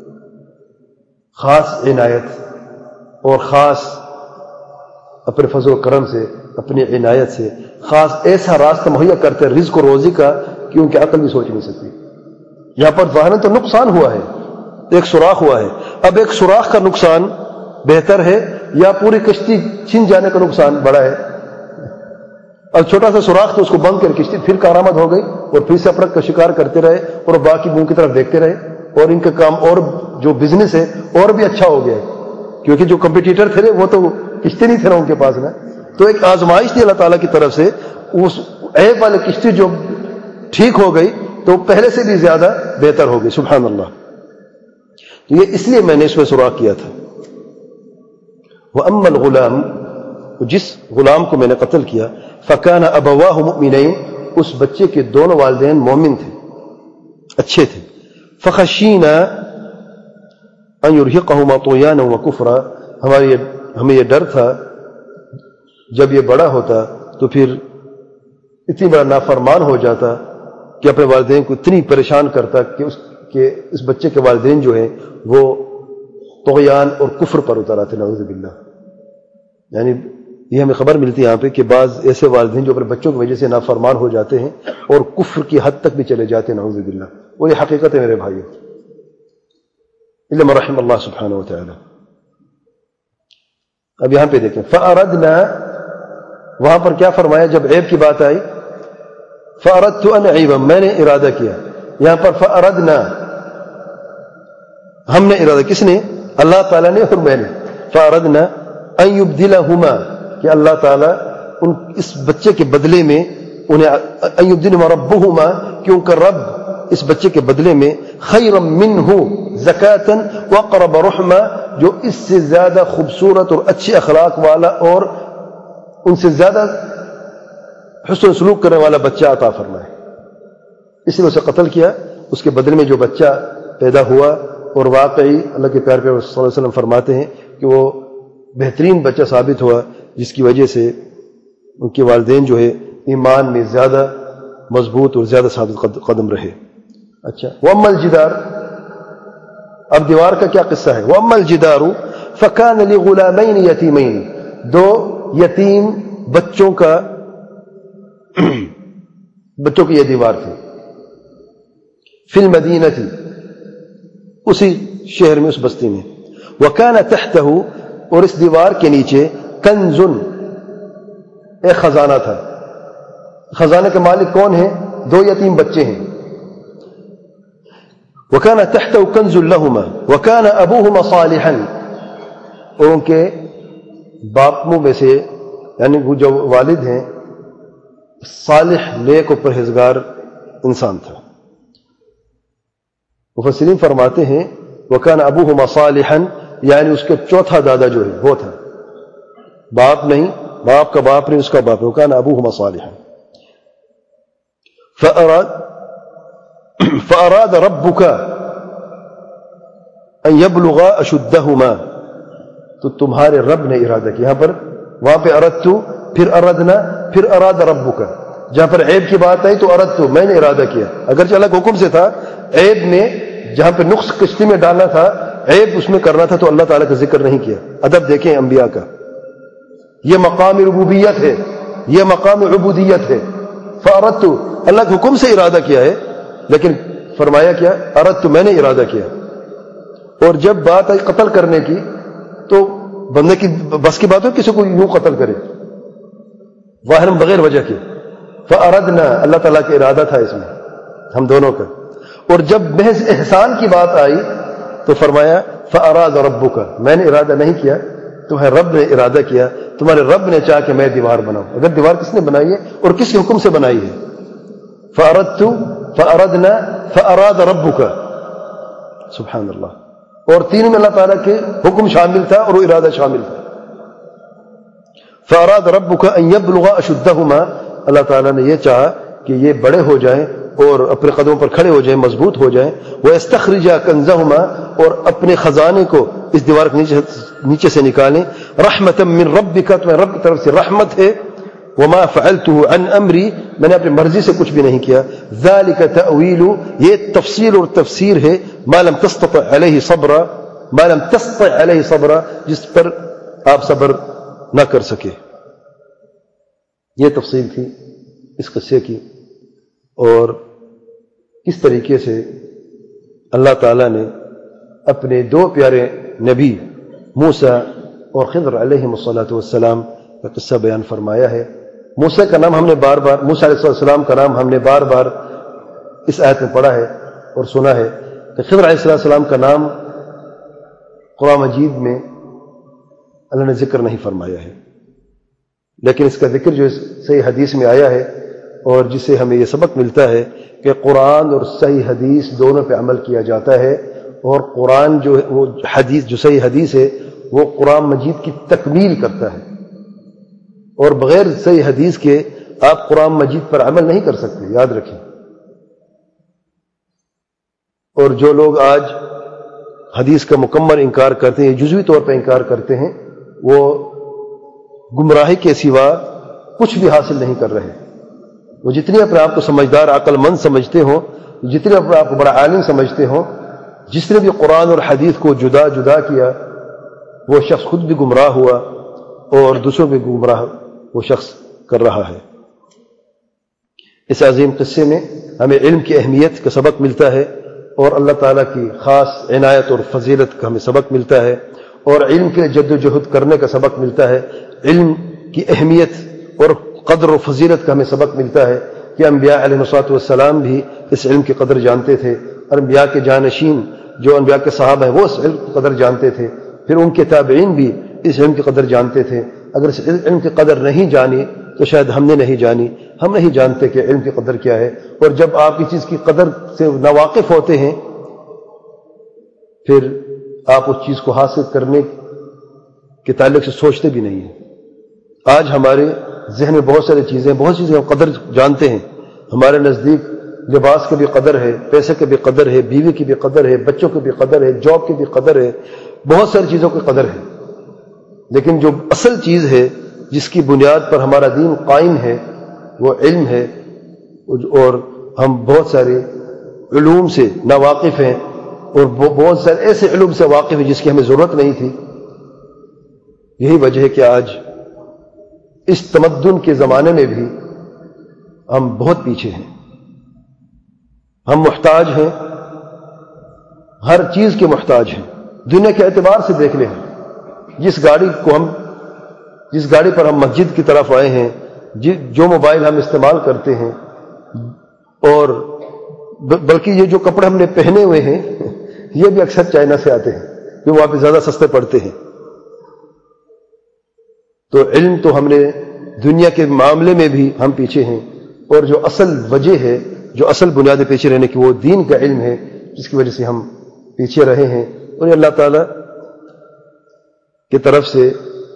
خاص عنایت اور خاص اپنے فضل و کرم سے, اپنی عنایت سے خاص ایسا راستہ مہیا کرتے رزق و روزی کا کہ ان کی عقل بھی سوچ نہیں سکتی. یہاں پر ظاہراً تو نقصان ہوا ہے, ایک سوراخ ہوا ہے. اب ایک سوراخ کا نقصان بہتر ہے یا پوری کشتی چھن جانے کا نقصان بڑا ہے؟ اور چھوٹا سا سوراخ تو اس کو بند کر کشتی پھر کارآمد ہو گئی, اور پھر سے اپنا شکار کرتے رہے اور باقی بوں کی طرف دیکھتے رہے, اور ان کا کام اور جو بزنس ہے اور بھی اچھا ہو گیا, کیونکہ جو کمپٹیٹر تھے وہ تو کشتی نہیں تھے نا ان کے پاس نا. تو ایک آزمائش تھی اللہ تعالیٰ کی طرف سے. اس عیب والے کشتی جو ٹھیک ہو گئی تو پہلے سے بھی زیادہ بہتر ہو گئی. سبحان اللہ. تو یہ اس لیے میں نے اس میں سوراخ کیا تھا. وَأَمَّا الْغُلَامُ, جس غلام کو میں نے قتل کیا, فَكَانَ أَبَوَاهُ مُؤْمِنَيْنِ, اس بچے کے دونوں والدین مومن تھے, اچھے تھے. فَخَشِينَا أَن يُرْهِقَهُمَا طُغْيَانًا وَكُفْرًا, ہمیں یہ ڈر تھا جب یہ بڑا ہوتا تو پھر اتنی بڑا نافرمان ہو جاتا کہ اپنے والدین کو اتنی پریشان کرتا کہ اس بچے کے والدین جو ہیں وہ طغیان اور کفر پر اتر آتے. نعوذ باللہ. یعنی یہ ہمیں خبر ملتی ہے یہاں پہ کہ بعض ایسے والدین جو اپنے بچوں کی وجہ سے نافرمان ہو جاتے ہیں اور کفر کی حد تک بھی چلے جاتے ہیں. نعوذ باللہ. وہ یہ حقیقت ہے میرے بھائیو, الا من رحم اللہ سبحانہ وتعالی. اب یہاں پہ دیکھیں, فَأَرَدْنَا, وہاں پر کیا فرمایا جب عیب کی بات آئی؟ فَأَرَدْتُ أَنْ عِيبًا, میں نے ارادہ کیا. یہاں پر فَأَرَدْنَا, ہم نے ارادہ, کس نے؟ اللہ تعالیٰ نے اور میں نے. فَأَرَدْنَا أَنْ يُبْدِلَهُمَا, کہ اللہ تعالیٰ اس بچے کے بدلے میں انہیں, أَنْ يُبْدِلَهُمَا رَبُّهُمَا, کہ ان کا رب اس بچے کے بدلے میں خَيْرًا مِّنْهُ زَكَاةً وَأَقْرَبَ رُحْمًا, جو اس سے زیادہ خوبصورت اور اچھے اخلاق والا اور ان سے زیادہ حسن سلوک کرنے والا بچہ عطا فرمائے. اس لیے اسے قتل کیا. اس کے بدلے میں جو بچہ پیدا ہوا, اور واقعی اللہ کے پیارے پیغمبر صلی اللہ علیہ وسلم فرماتے ہیں کہ وہ بہترین بچہ ثابت ہوا, جس کی وجہ سے ان کے والدین جو ہے ایمان میں زیادہ مضبوط اور زیادہ ثابت قدم رہے. اچھا, وَأَمَّا الْجِدَارُ, اب دیوار کا کیا قصہ ہے؟ وَأَمَّا الْجِدَارُ فَكَانَ لِغُلَامَيْنِ يَتِيمَيْنِ, دو یتیم بچوں کی یہ دیوار تھی. فی المدینہ تھی, اسی شہر میں, اس بستی میں. وَكَانَ تَحْتَهُ اور اس دیوار کے نیچے کنزن ایک خزانہ تھا. خزانے کے مالک کون ہیں؟ 2 یتیم بچے ہیں. وَكَانَ تَحْتَهُ كَنْزٌ لَهُمَا وَكَانَ أَبُوهُمَا صَالِحًا اور ان کے باپوں میں سے یعنی وہ جو والد ہیں صالح نیک و پرہیزگار انسان تھا. مفسرین فرماتے ہیں وَكَانَ أَبُوهُمَا صَالِحًا یعنی اس کے چوتھا دادا جو ہے وہ تھا، باپ نہیں، باپ کا باپ نہیں، اس کا باپ. وَكَانَ أَبُوهُمَا صَالِحًا فَأَرَادَ رَبُّكَ أَن يَبْلُغَا أَشُدَّهُمَا تو تمہارے رب نے ارادہ کیا. یہاں پر وہاں پہ اردت پھر اردنا پھر اراد ربک. جہاں پر عیب کی بات آئی تو اردت میں نے ارادہ کیا، اگرچہ اللہ کے حکم سے تھا. عیب میں جہاں پہ نقص کشتی میں ڈالنا تھا، عیب اس میں کرنا تھا تو اللہ تعالیٰ کا ذکر نہیں کیا. ادب دیکھیں انبیاء کا، یہ مقام ربوبیت ہے، یہ مقام عبودیت ہے. فاردت اللہ کے حکم سے ارادہ کیا ہے لیکن فرمایا کیا؟ اردت میں نے ارادہ کیا. اور جب بات آئی قتل کرنے کی تو بندے کی بس کی بات ہو کسی کو یوں قتل کرے ظاہر بغیر وجہ کے. فاردنا اللہ تعالیٰ کا ارادہ تھا اس میں ہم دونوں کا. اور جب محض احسان کی بات آئی تو فرمایا فاراد ربک میں نے ارادہ نہیں کیا، تمہارے رب نے ارادہ کیا. تمہارے رب نے چاہا کہ میں دیوار بناؤں. اگر دیوار کس نے بنائی ہے اور کس کے حکم سے بنائی ہے؟ فاردت فاردنا فاراد ربک. سبحان اللہ. اور تین میں اللہ تعالیٰ کے حکم شامل تھا اور وہ ارادہ شامل تھا. فاراد ربک ان یبلغا اشدہما اللہ تعالیٰ نے یہ چاہا کہ یہ بڑے ہو جائیں اور اپنے قدموں پر کھڑے ہو جائیں، مضبوط ہو جائیں. وَيَسْتَخْرِجَا كَنْزَهُمَا اور اپنے خزانے کو اس دیوار کے نیچے سے نکالیں. رحمة من ربک تمہارے رب کی طرف سے رحمت ہے. وما فعلته عن امری میں نے اپنی مرضی سے کچھ بھی نہیں کیا. ذلك تأویل یہ تفصیل اور تفسیر ہے ما لم تستطع علیہ صبرا ما لم تستطع علیہ صبرا جس پر آپ صبر نہ کر سکے. یہ تفصیل تھی اس قصے کی اور کس طریقے سے اللہ تعالیٰ نے اپنے 2 پیارے نبی موسیٰ اور خضر علیہ السلام کا قصہ بیان فرمایا ہے. موسیٰ کا نام ہم نے بار بار موسیٰ علیہ السلام کا نام ہم نے بار بار اس آیت میں پڑھا ہے اور سنا ہے کہ خضر علیہ السلام کا نام قرآن مجید میں اللہ نے ذکر نہیں فرمایا ہے، لیکن اس کا ذکر جو صحیح حدیث میں آیا ہے اور جس سے ہمیں یہ سبق ملتا ہے کہ قرآن اور صحیح حدیث دونوں پہ عمل کیا جاتا ہے. اور قرآن جو وہ حدیث جو صحیح حدیث ہے وہ قرآن مجید کی تکمیل کرتا ہے اور بغیر صحیح حدیث کے آپ قرآن مجید پر عمل نہیں کر سکتے، یاد رکھیں. اور جو لوگ آج حدیث کا مکمل انکار کرتے ہیں، جزوی طور پر انکار کرتے ہیں، وہ گمراہی کے سوا کچھ بھی حاصل نہیں کر رہے. وہ جتنے اپنے آپ کو سمجھدار عقل مند سمجھتے ہوں، جتنے اپنے آپ کو بڑا عالم سمجھتے ہوں، جس نے بھی قرآن اور حدیث کو جدا جدا کیا وہ شخص خود بھی گمراہ ہوا اور دوسروں بھی گمراہ وہ شخص کر رہا ہے. اس عظیم قصے میں ہمیں علم کی اہمیت کا سبق ملتا ہے اور اللہ تعالیٰ کی خاص عنایت اور فضیلت کا ہمیں سبق ملتا ہے اور علم کے جد و جہد کرنے کا سبق ملتا ہے. علم کی اہمیت اور قدر و فضیلت کا ہمیں سبق ملتا ہے کہ انبیاء علیہ السلام بھی اس علم کی قدر جانتے تھے. انبیاء کے جانشین جو انبیاء کے صحابہ ہیں وہ اس علم کی قدر جانتے تھے، پھر ان کے تابعین بھی اس علم کی قدر جانتے تھے. اگر اس علم کی قدر نہیں جانی تو شاید ہم نے نہیں جانی. ہم نہیں جانتے کہ علم کی قدر کیا ہے، اور جب آپ کی چیز کی قدر سے ناواقف ہوتے ہیں پھر آپ اس چیز کو حاصل کرنے کے تعلق سے سوچتے بھی نہیں ہیں. آج ہمارے ذہن میں بہت ساری چیزیں ہم قدر جانتے ہیں. ہمارے نزدیک لباس کی بھی قدر ہے، پیسے کی بھی قدر ہے، بیوی کی بھی قدر ہے، بچوں کی بھی قدر ہے، جاب کی بھی قدر ہے، بہت ساری چیزوں کی قدر ہے. لیکن جو اصل چیز ہے جس کی بنیاد پر ہمارا دین قائم ہے وہ علم ہے. اور ہم بہت سارے علوم سے ناواقف ہیں اور بہت سارے ایسے علوم سے واقف ہیں جس کی ہمیں ضرورت نہیں تھی. یہی وجہ ہے کہ آج اس تمدن کے زمانے میں بھی ہم بہت پیچھے ہیں. ہم محتاج ہیں، ہر چیز کے محتاج ہیں. دنیا کے اعتبار سے دیکھ لیں، جس گاڑی پر ہم مسجد کی طرف آئے ہیں، جو موبائل ہم استعمال کرتے ہیں، اور بلکہ یہ جو کپڑے ہم نے پہنے ہوئے ہیں یہ بھی اکثر چائنا سے آتے ہیں، جو وہاں پہ زیادہ سستے پڑتے ہیں۔ تو علم تو ہم نے دنیا کے معاملے میں بھی ہم پیچھے ہیں، اور جو اصل وجہ ہے، جو اصل بنیادیں پیچھے رہنے کی، وہ دین کا علم ہے، جس کی وجہ سے ہم پیچھے رہے ہیں۔ اور یہ اللہ تعالی کی طرف سے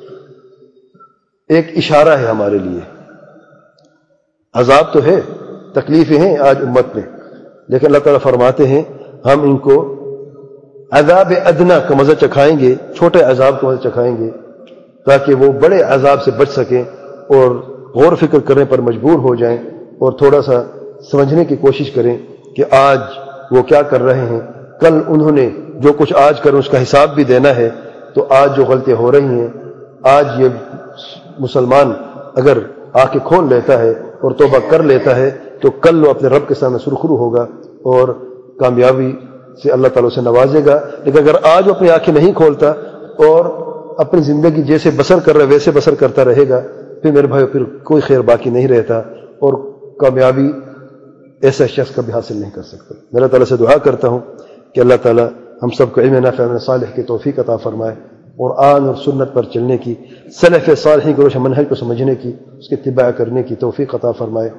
ایک اشارہ ہے ہمارے لیے۔ عذاب تو ہے، تکلیفیں ہیں آج امت میں، لیکن اللہ تعالیٰ فرماتے ہیں ہم ان کو عذاب ادنا کا مزہ چکھائیں گے، چھوٹے عذاب کا مزہ چکھائیں گے، تاکہ وہ بڑے عذاب سے بچ سکیں اور غور فکر کرنے پر مجبور ہو جائیں، اور تھوڑا سا سمجھنے کی کوشش کریں کہ آج وہ کیا کر رہے ہیں، کل انہوں نے جو کچھ آج کریں اس کا حساب بھی دینا ہے۔ تو آج جو غلطیاں ہو رہی ہیں، آج یہ مسلمان اگر آنکھیں کھول لیتا ہے اور توبہ کر لیتا ہے تو کل وہ اپنے رب کے سامنے سرخرو ہوگا اور کامیابی سے اللہ تعالیٰ سے نوازے گا۔ لیکن اگر آج وہ اپنی آنکھیں نہیں کھولتا اور اپنی زندگی جیسے بسر کر رہا ہے ویسے بسر کرتا رہے گا، پھر میرے بھائی پھر کوئی خیر باقی نہیں رہتا، اور کامیابی ایسا شخص کبھی حاصل نہیں کر سکتا۔ میں اللہ تعالیٰ سے دعا کرتا ہوں کہ اللہ تعالیٰ ہم سب کو علم نافع عمل صالح کی توفیق عطا فرمائے، قرآن اور سنت پر چلنے کی، سلف صالحین کے روشن منہج کو سمجھنے کی، اس کی اتباع کرنے کی توفیق عطا فرمائے۔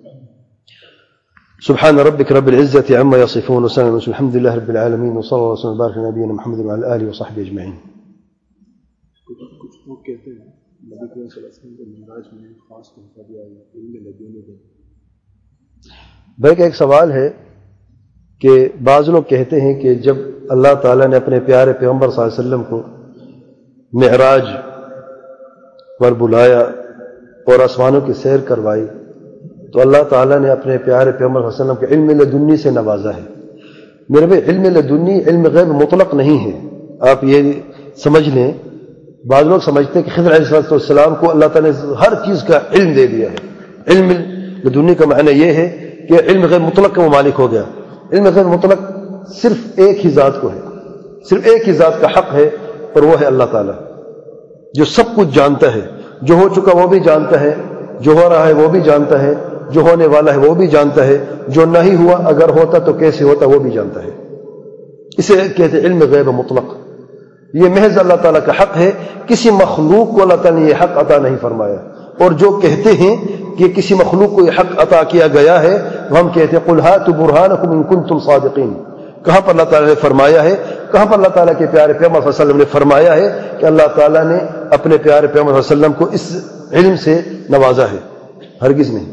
سبحان ربك رب العزة عما يصفون وسلام الحمد لله رب العالمين وصلى الله وسلم وبارك على نبينا محمد وعلى آله وصحبه أجمعين۔ کچھ لوگ کہتے ہیں نبی کریم صلی اللہ علیہ وسلم کو معراج میں خاص تحفہ دیا علم لدنی دیا۔ بلکہ ایک سوال ہے کہ بعض لوگ کہتے ہیں کہ جب اللہ تعالیٰ نے اپنے پیارے پیغمبر صلی اللہ علیہ وسلم کو معراج پر بلایا اور آسمانوں کی سیر کروائی تو اللہ تعالیٰ نے اپنے پیارے پیغمبر صلی اللہ علیہ وسلم کے علم لدنی سے نوازا ہے۔ میرے بھائی علم لدنی علم غیب مطلق نہیں ہے، آپ یہ سمجھ لیں۔ بعض لوگ سمجھتے ہیں کہ خضر علیہ السلام کو اللہ تعالیٰ نے ہر چیز کا علم دے دیا ہے۔ علم لدنی کا معنی یہ ہے کہ علم غیب مطلق کا وہ مالک ہو گیا۔ علم غیب مطلق صرف ایک ہی ذات کو ہے، صرف ایک ہی ذات کا حق ہے، اور وہ ہے اللہ تعالیٰ، جو سب کچھ جانتا ہے، جو ہو چکا وہ بھی جانتا ہے، جو ہو رہا ہے وہ بھی جانتا ہے، جو ہونے والا ہے وہ بھی جانتا ہے، جو نہیں ہوا اگر ہوتا تو کیسے ہوتا وہ بھی جانتا ہے۔ اسے کہتے ہیں علم غیب مطلق۔ یہ محض اللہ تعالیٰ کا حق ہے، کسی مخلوق کو اللہ تعالیٰ نے یہ حق عطا نہیں فرمایا۔ اور جو کہتے ہیں کہ کسی مخلوق کو یہ حق عطا کیا گیا ہے، وہ ہم کہتے ہیں قُلْ هَاتُوا بُرْهَانَكُمْ إِن كُنتُمْ صَادِقِينَ۔ کہاں پر اللہ تعالیٰ نے فرمایا ہے، کہاں پر اللہ تعالیٰ کے پیارے پیغمبر صلی اللہ علیہ وسلم نے فرمایا ہے کہ اللہ تعالیٰ نے اپنے پیارے پیغمبر صلی اللہ علیہ وسلم کو اس علم سے نوازا ہے؟ ہرگز نہیں۔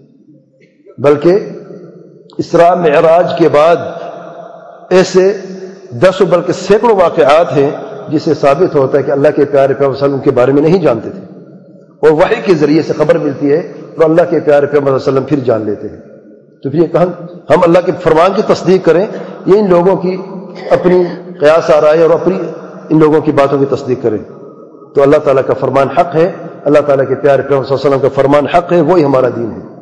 بلکہ اسراء معراج کے بعد ایسے دسوں بلکہ سینکڑوں واقعات ہیں جس سے ثابت ہوتا ہے کہ اللہ کے پیارے پیغمبر صلی اللہ علیہ وسلم کے بارے میں نہیں جانتے تھے، اور وحی کے ذریعے سے خبر ملتی ہے تو اللہ کے پیارے پیغمبر صلی اللہ علیہ وسلم پھر جان لیتے ہیں۔ تو پھر یہ کہاں ہم اللہ کے فرمان کی تصدیق کریں، یہ ان لوگوں کی اپنی قیاس آرائی اور اپنی ان لوگوں کی باتوں کی تصدیق کریں؟ تو اللہ تعالیٰ کا فرمان حق ہے، اللہ تعالیٰ کے پیارے پیغمبر صلی اللہ علیہ وسلم کا فرمان حق ہے، وہی ہمارا دین ہے۔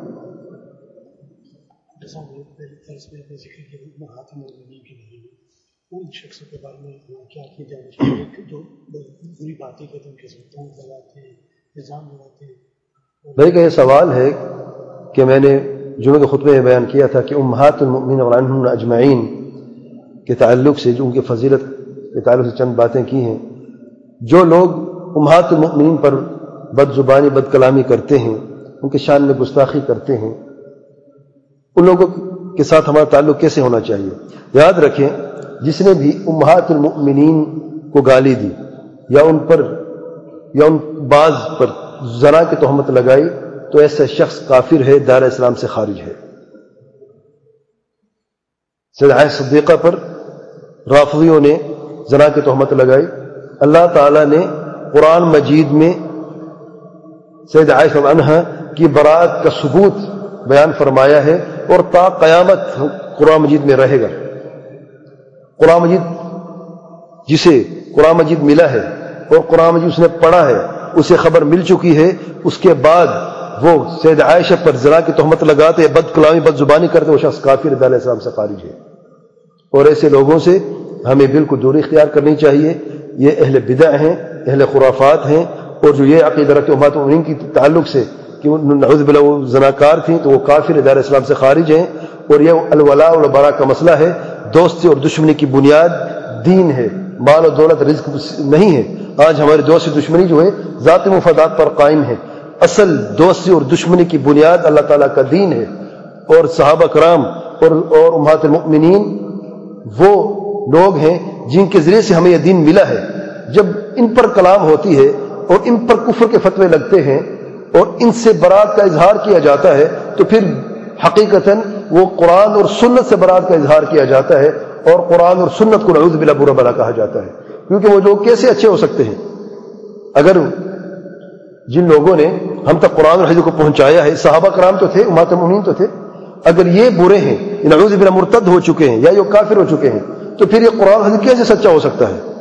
ان شخصوں کے بارے میں کیا کی جانا چاہیے جو بری باتیں کہتے ہیں، ان کے ساتھ تہمت لگاتے ہیں، الزام لگاتے ہیں؟ بھائی کا یہ سوال ہے کہ میں نے جمعہ کے خطبے میں بیان کیا تھا کہ امہات المؤمنین عنہن اجمعین کے تعلق سے، جو ان کی فضیلت کے تعلق سے چند باتیں کی ہیں۔ جو لوگ امہات المؤمنین پر بد زبانی بد کلامی کرتے ہیں، ان کے شان میں گستاخی کرتے ہیں، ان لوگوں کے ساتھ ہمارا تعلق کیسے ہونا چاہیے؟ یاد رکھیں، جس نے بھی امہات المؤمنین کو گالی دی یا ان پر یا ان بعض پر زنا کی تہمت لگائی تو ایسا شخص کافر ہے، دار اسلام سے خارج ہے۔ سیدہ عائشہ صدیقہ پر رافضیوں نے زنا کی تہمت لگائی، اللہ تعالیٰ نے قرآن مجید میں سیدہ عائشہ عنہا کی برات کا ثبوت بیان فرمایا ہے، اور تا قیامت قرآن مجید میں رہے گا۔ قرآن مجید جسے قرآن مجید ملا ہے اور قرآن مجید اس نے پڑھا ہے، اسے خبر مل چکی ہے، اس کے بعد وہ سیدہ عائشہ پر زنا کی تہمت لگاتے، بد کلامی بد زبانی کرتے، وہ شخص کافر دار اسلام سے خارج ہے۔ اور ایسے لوگوں سے ہمیں بالکل دوری اختیار کرنی چاہیے. یہ اہل بدع ہیں، اہل خرافات ہیں، اور جو یہ عقیدہ رکھتے امت مومنین کی تعلق سے کہ نعوذ باللہ وہ زناکار تھیں تو وہ کافر دار اسلام سے خارج ہیں. اور یہ الولاء والبراء کا مسئلہ ہے. دوستی اور دشمنی کی بنیاد دین ہے، مال و دولت رزق نہیں ہے. آج ہماری دوستی دشمنی جو ہے ذاتی مفادات پر قائم ہے. اصل دوستی اور دشمنی کی بنیاد اللہ تعالیٰ کا دین ہے. اور صحابہ کرام اور امہات المؤمنین وہ لوگ ہیں جن کے ذریعے سے ہمیں یہ دین ملا ہے. جب ان پر کلام ہوتی ہے اور ان پر کفر کے فتوے لگتے ہیں اور ان سے برات کا اظہار کیا جاتا ہے تو پھر حقیقتاً وہ قرآن اور سنت سے برات کا اظہار کیا جاتا ہے، اور قرآن اور سنت کو نعوذ باللہ برا بلا کہا جاتا ہے. کیونکہ وہ لوگ کیسے اچھے ہو سکتے ہیں اگر جن لوگوں نے ہم تک قرآن اور حدیث کو پہنچایا ہے، صحابہ کرام تو تھے، امہات المؤمنین تو تھے، اگر یہ برے ہیں، نعوذ باللہ مرتد ہو چکے ہیں یا یہ کافر ہو چکے ہیں، تو پھر یہ قرآن حدیث کیسے سچا ہو سکتا ہے؟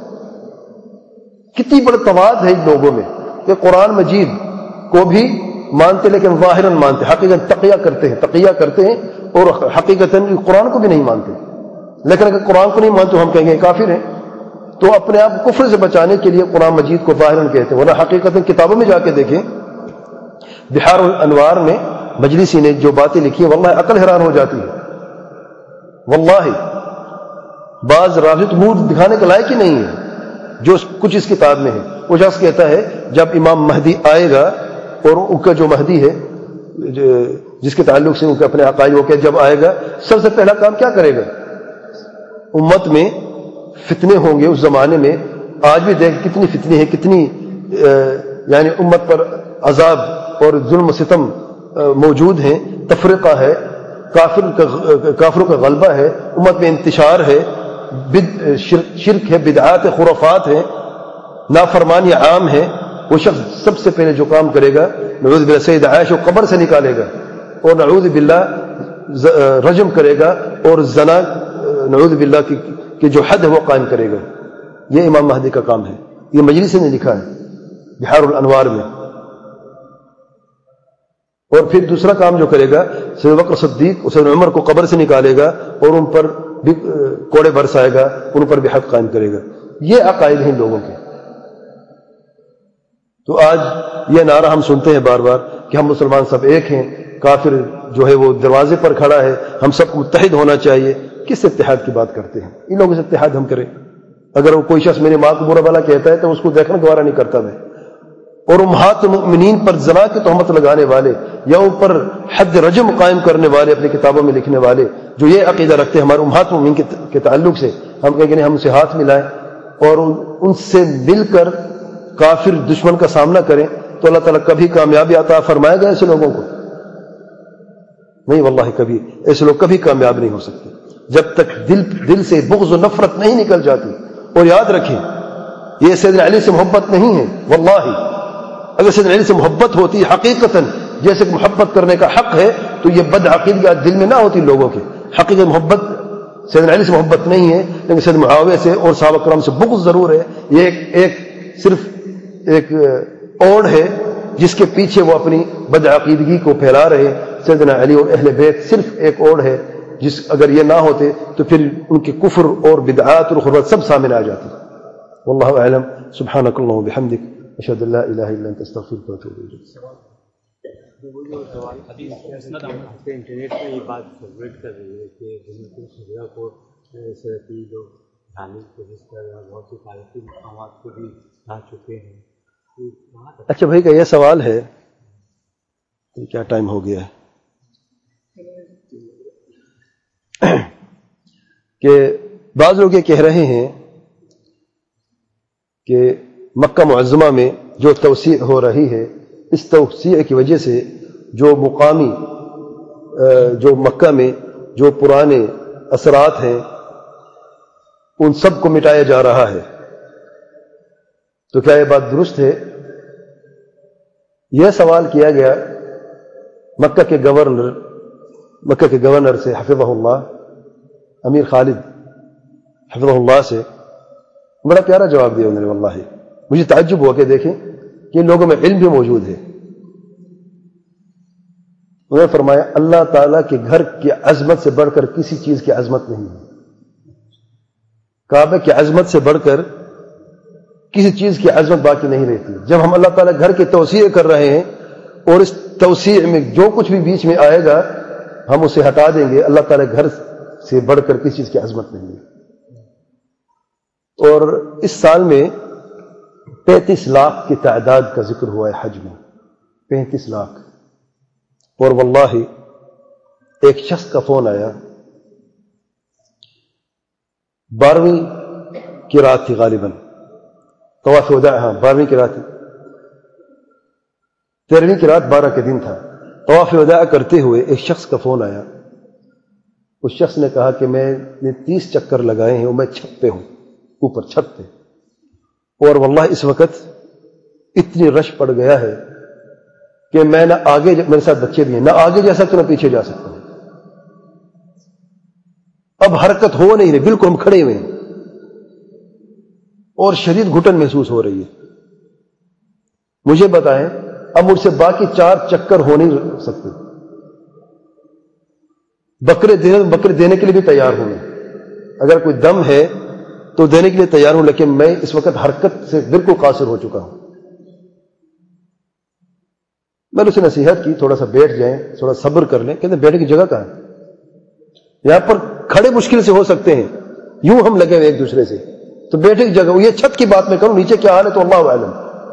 کتنی بڑا تضاد ہے ان لوگوں میں کہ قرآن مجید کو بھی مانتے لیکن ظاہراً مانتے، حقیقت تقیہ کرتے ہیں اور حقیقتاً قرآن کو بھی نہیں مانتے. لیکن اگر قرآن کو نہیں مانتے تو ہم کہیں گے کافر ہیں. تو اپنے آپ کو کفر سے بچانے کے لیے قرآن مجید کو ظاہراً کہتے ہیں، ورنہ حقیقتاً کتابوں میں جا کے دیکھیں، بحار الانوار میں مجلسی نے جو باتیں لکھی ہیں واللہ عقل حیران ہو جاتی ہے. واللہ بعض رافض منہ دکھانے کے لائق ہی نہیں ہے جو کچھ اس کتاب میں ہے. وہ شخص کہتا ہے جب امام مہدی آئے گا، اور ان کا جو مہدی ہے جس کے تعلق سے ان کے اپنے عقائد وہ کہ جب آئے گا سب سے پہلا کام کیا کرے گا؟ امت میں فتنے ہوں گے اس زمانے میں. آج بھی دیکھ کتنی فتنے ہیں، کتنی یعنی امت پر عذاب اور ظلم و ستم موجود ہیں، تفرقہ ہے، کافروں کا غلبہ ہے، امت میں انتشار ہے، شرک ہے، بدعات ہے، خرافات ہیں، نافرمانی عام ہے. وہ شخص سب سے پہلے جو کام کرے گا نعوذ باللہ سید عائشہ کو قبر سے نکالے گا اور نعوذ باللہ رجم کرے گا اور زنا نعوذ باللہ کی جو حد ہے وہ قائم کرے گا. یہ امام مہدی کا کام ہے. یہ مجلسی نے لکھا ہے بحار الانوار میں. اور پھر دوسرا کام جو کرے گا سید بکر صدیق اور سید عمر کو قبر سے نکالے گا اور ان پر بھی کوڑے برسائے گا، ان پر بھی حد قائم کرے گا. یہ عقائد ہیں لوگوں کے. تو آج یہ نعرہ ہم سنتے ہیں بار بار کہ ہم مسلمان سب ایک ہیں، کافر جو ہے وہ دروازے پر کھڑا ہے، ہم سب کو متحد ہونا چاہیے. کس اتحاد کی بات کرتے ہیں؟ ان لوگوں سے اتحاد ہم کریں. اگر وہ کوئی شخص میری ماں کو برا بھلا کہتا ہے تو اس کو دیکھنا گوارا نہیں کرتا میں. اور امہات المؤمنین پر زنا کی تہمت لگانے والے یا ان پر حد رجم قائم کرنے والے اپنی کتابوں میں لکھنے والے جو یہ عقیدہ رکھتے ہیں ہمارے امہات المؤمنین کے تعلق سے، ہم کہیں کہ ہم سے ہاتھ ملائیں اور ان سے مل کر کافر دشمن کا سامنا کریں تو اللہ تعالیٰ کبھی کامیابی عطا فرمائے گا ایسے لوگوں کو؟ نہیں، واللہ کبھی ایسے لوگ کبھی کامیاب نہیں ہو سکتے جب تک دل سے بغض و نفرت نہیں نکل جاتی. اور یاد رکھیں یہ سیدنا علی سے محبت نہیں ہے. واللہ اگر سیدنا علی سے محبت ہوتی حقیقتاً جیسے کہ محبت کرنے کا حق ہے تو یہ بد عقیدگی دل میں نہ ہوتی لوگوں کے. حقیقت محبت سیدنا علی سے محبت نہیں ہے، لیکن سیدنا معاویہ سے اور صحابہ کرام سے بغض ضرور ہے. یہ صرف ایک اوڑھ ہے جس کے پیچھے وہ اپنی بد عقیدگی کو پھیلا رہے. سیدنا علی اور اہل بیت صرف ایک اوڑھ ہے جس اگر یہ نہ ہوتے تو پھر ان کے کفر اور بدعات اور خرافات سب سامنے آ جاتے. واللہ اعلم. سبحانک اللہم وبحمدک، اشہد ان لا الہ الا انت، استغفرک واتوب الیک. انٹرنیٹ میں یہ بات سرکولیٹ کر رہی ہے کہ خبرہ کو سرحدی جو ڈھانے کی کوشش کر رہے ہیں، بہت سی تاریخی مقامات کو بھی ڈھا چکے ہیں. اچھا بھائی کا یہ سوال ہے، کیا ٹائم ہو گیا ہے کہ بعض لوگ یہ کہہ رہے ہیں کہ مکہ معظمہ میں جو توسیع ہو رہی ہے اس توسیع کی وجہ سے جو مقامی جو مکہ میں جو پرانے اثرات ہیں ان سب کو مٹایا جا رہا ہے. تو کیا یہ بات درست ہے؟ یہ سوال کیا گیا مکہ کے گورنر سے حفظہ اللہ، امیر خالد حفظہ اللہ سے. بڑا پیارا جواب دیا انہوں نے. واللہ مجھے تعجب ہوا کہ دیکھیں کہ ان لوگوں میں علم بھی موجود ہے. انہوں نے فرمایا اللہ تعالیٰ کے گھر کی عظمت سے بڑھ کر کسی چیز کی عظمت نہیں ہے. کعبے کی عظمت سے بڑھ کر کسی چیز کی عظمت باقی نہیں رہتی. جب ہم اللہ تعالیٰ گھر کی توسیع کر رہے ہیں اور اس توسیع میں جو کچھ بھی بیچ میں آئے گا ہم اسے ہٹا دیں گے. اللہ تعالیٰ گھر سے بڑھ کر کسی چیز کی عظمت نہیں ہے. اور اس سال میں 35 لاکھ کی تعداد کا ذکر ہوا ہے حج میں. 35 لاکھ. اور واللہ ایک شخص کا فون آیا, 12ویں کی رات تھی غالباً, طواف وداع, 12ویں کی رات تھی, 13ویں کی رات 12 کے دن تھا. طواف وداع کرتے ہوئے ایک شخص کا فون آیا. اس شخص نے کہا کہ میں نے 30 چکر لگائے ہیں اور میں چھت پہ ہوں, اوپر چھت پہ, اور واللہ اس وقت اتنی رش پڑ گیا ہے کہ میں نہ آگے, میرے ساتھ بچے بھی ہیں, نہ آگے جا سکتا نہ پیچھے جا سکتا ہوں. اب حرکت ہو نہیں رہی, بالکل ہم کھڑے ہوئے ہیں اور شدید گھٹن محسوس ہو رہی ہے. مجھے بتائیں اب مجھ سے باقی 4 چکر ہو نہیں سکتے. بکرے دینے کے لیے بھی تیار ہوں, اگر کوئی دم ہے تو دینے کے لیے تیار ہوں, لیکن میں اس وقت حرکت سے بالکل قاصر ہو چکا ہوں. میں نے اسے نصیحت کی تھوڑا سا بیٹھ جائیں, تھوڑا صبر کر لیں. کہتے ہیں بیٹھنے کی جگہ کہاں ہے, یہاں پر کھڑے مشکل سے ہو سکتے ہیں, یوں ہم لگے ہوئے ایک دوسرے سے, تو بیٹھنے کی جگہ. یہ چھت کی بات میں کروں, نیچے کیا حال ہے تو اللہ اعلم.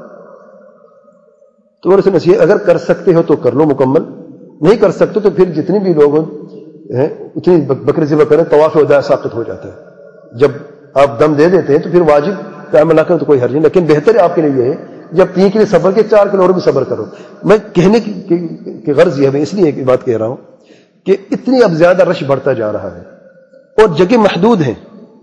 تو میں نے اسے نصیحت, اگر کر سکتے ہو تو کر لو مکمل, نہیں کر سکتے تو پھر جتنے بھی لوگ ہیں اتنی بکرے ذبح کریں, طواف وداع ثابت ہو جاتا ہے. جب آپ دم دے دیتے ہیں تو پھر واجب قیام نہ کریں تو کوئی حرج نہیں, لیکن بہتر ہے آپ کے لیے یہ ہے جب 3 کے لیے صبر کے 4 کے لیے اور بھی صبر کرو. میں کہنے کی غرض یہ ہے, میں اس لیے ایک بات کہہ رہا ہوں کہ اتنی اب زیادہ رش بڑھتا جا رہا ہے اور جگہ محدود ہیں,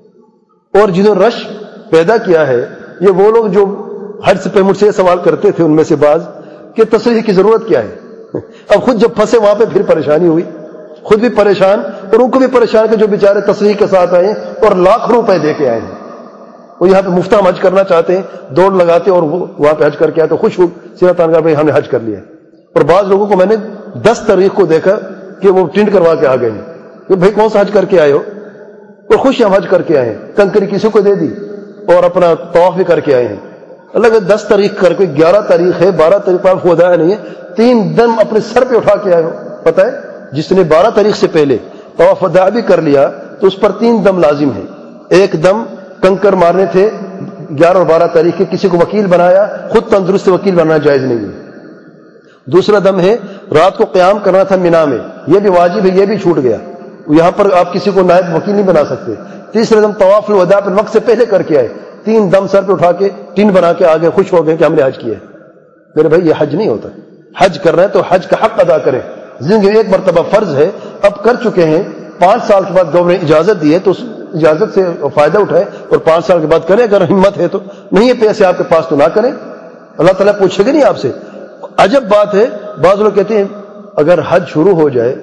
اور جنہوں نے رش پیدا کیا ہے یہ وہ لوگ جو حج سے پہلے مجھ سے سوال کرتے تھے, ان میں سے بعض کہ تصریح کی ضرورت کیا ہے. اب خود جب پھنسے وہاں پہ پھر پریشانی ہوئی, خود بھی پریشان اور ان کو بھی پریشان کہ جو بیچارے تصریح کے ساتھ آئے اور لاکھ روپے دے کے آئے ہیں. وہ یہاں پہ مفت حج کرنا چاہتے ہیں, دوڑ لگاتے اور وہاں پہ حج کر کے آئے تو خوش ہو سیرا تان کا بھائی ہم نے حج کر لیا. اور بعض لوگوں کو میں نے 10 تاریخ کو دیکھا کہ وہ ٹنٹ کروا کے آ گئے ہیں کہ بھائی کون سا حج کر کے آئے ہو, اور خوش ہم حج کر کے آئے ہیں, کنکری کسی کو دے دی اور اپنا طواف بھی کر کے آئے ہیں. اللہ کہ 10 تاریخ کر کے 11 تاریخ ہے, 12 تاریخ طواف وداع نہیں ہے, 3 دم اپنے سر پہ اٹھا کے آئے ہو. پتہ ہے جس نے 12 تاریخ سے پہلے طواف وداع بھی کر لیا تو اس پر 3 دم لازم ہے. ایک دم کنکر مارنے تھے 11 اور 12 تاریخ کے, کسی کو وکیل بنایا, خود تندرست وکیل بنانا جائز نہیں ہے. دوسرا دم ہے رات کو قیام کرنا تھا مینا میں, یہ بھی واجب ہے, یہ بھی چھوٹ گیا, یہاں پر آپ کسی کو نائب وکیل نہیں بنا سکتے. تیسرا دم طواف الوداع پر وقت سے پہلے کر کے آئے, 3 دم سر پہ اٹھا کے ٹین بنا کے آگے خوش ہو گئے کہ ہم نے حج کیا ہے. میرے بھائی یہ حج نہیں ہوتا. حج کر رہے ہیں تو حج کا حق ادا کریں. زندگی میں ایک مرتبہ فرض ہے, اب کر چکے ہیں, 5 سال کے بعد گورنمنٹ نے اجازت دی ہے تو اس اجازت سے فائدہ اٹھائے اور 5 سال کے بعد کریں. اگر ہمت ہے تو, نہیں ہے پیسے آپ کے پاس تو نہ کریں, اللہ تعالیٰ پوچھے گا نہیں آپ سے. عجب بات ہے, بعض لوگ کہتے ہیں اگر حج شروع ہو جائے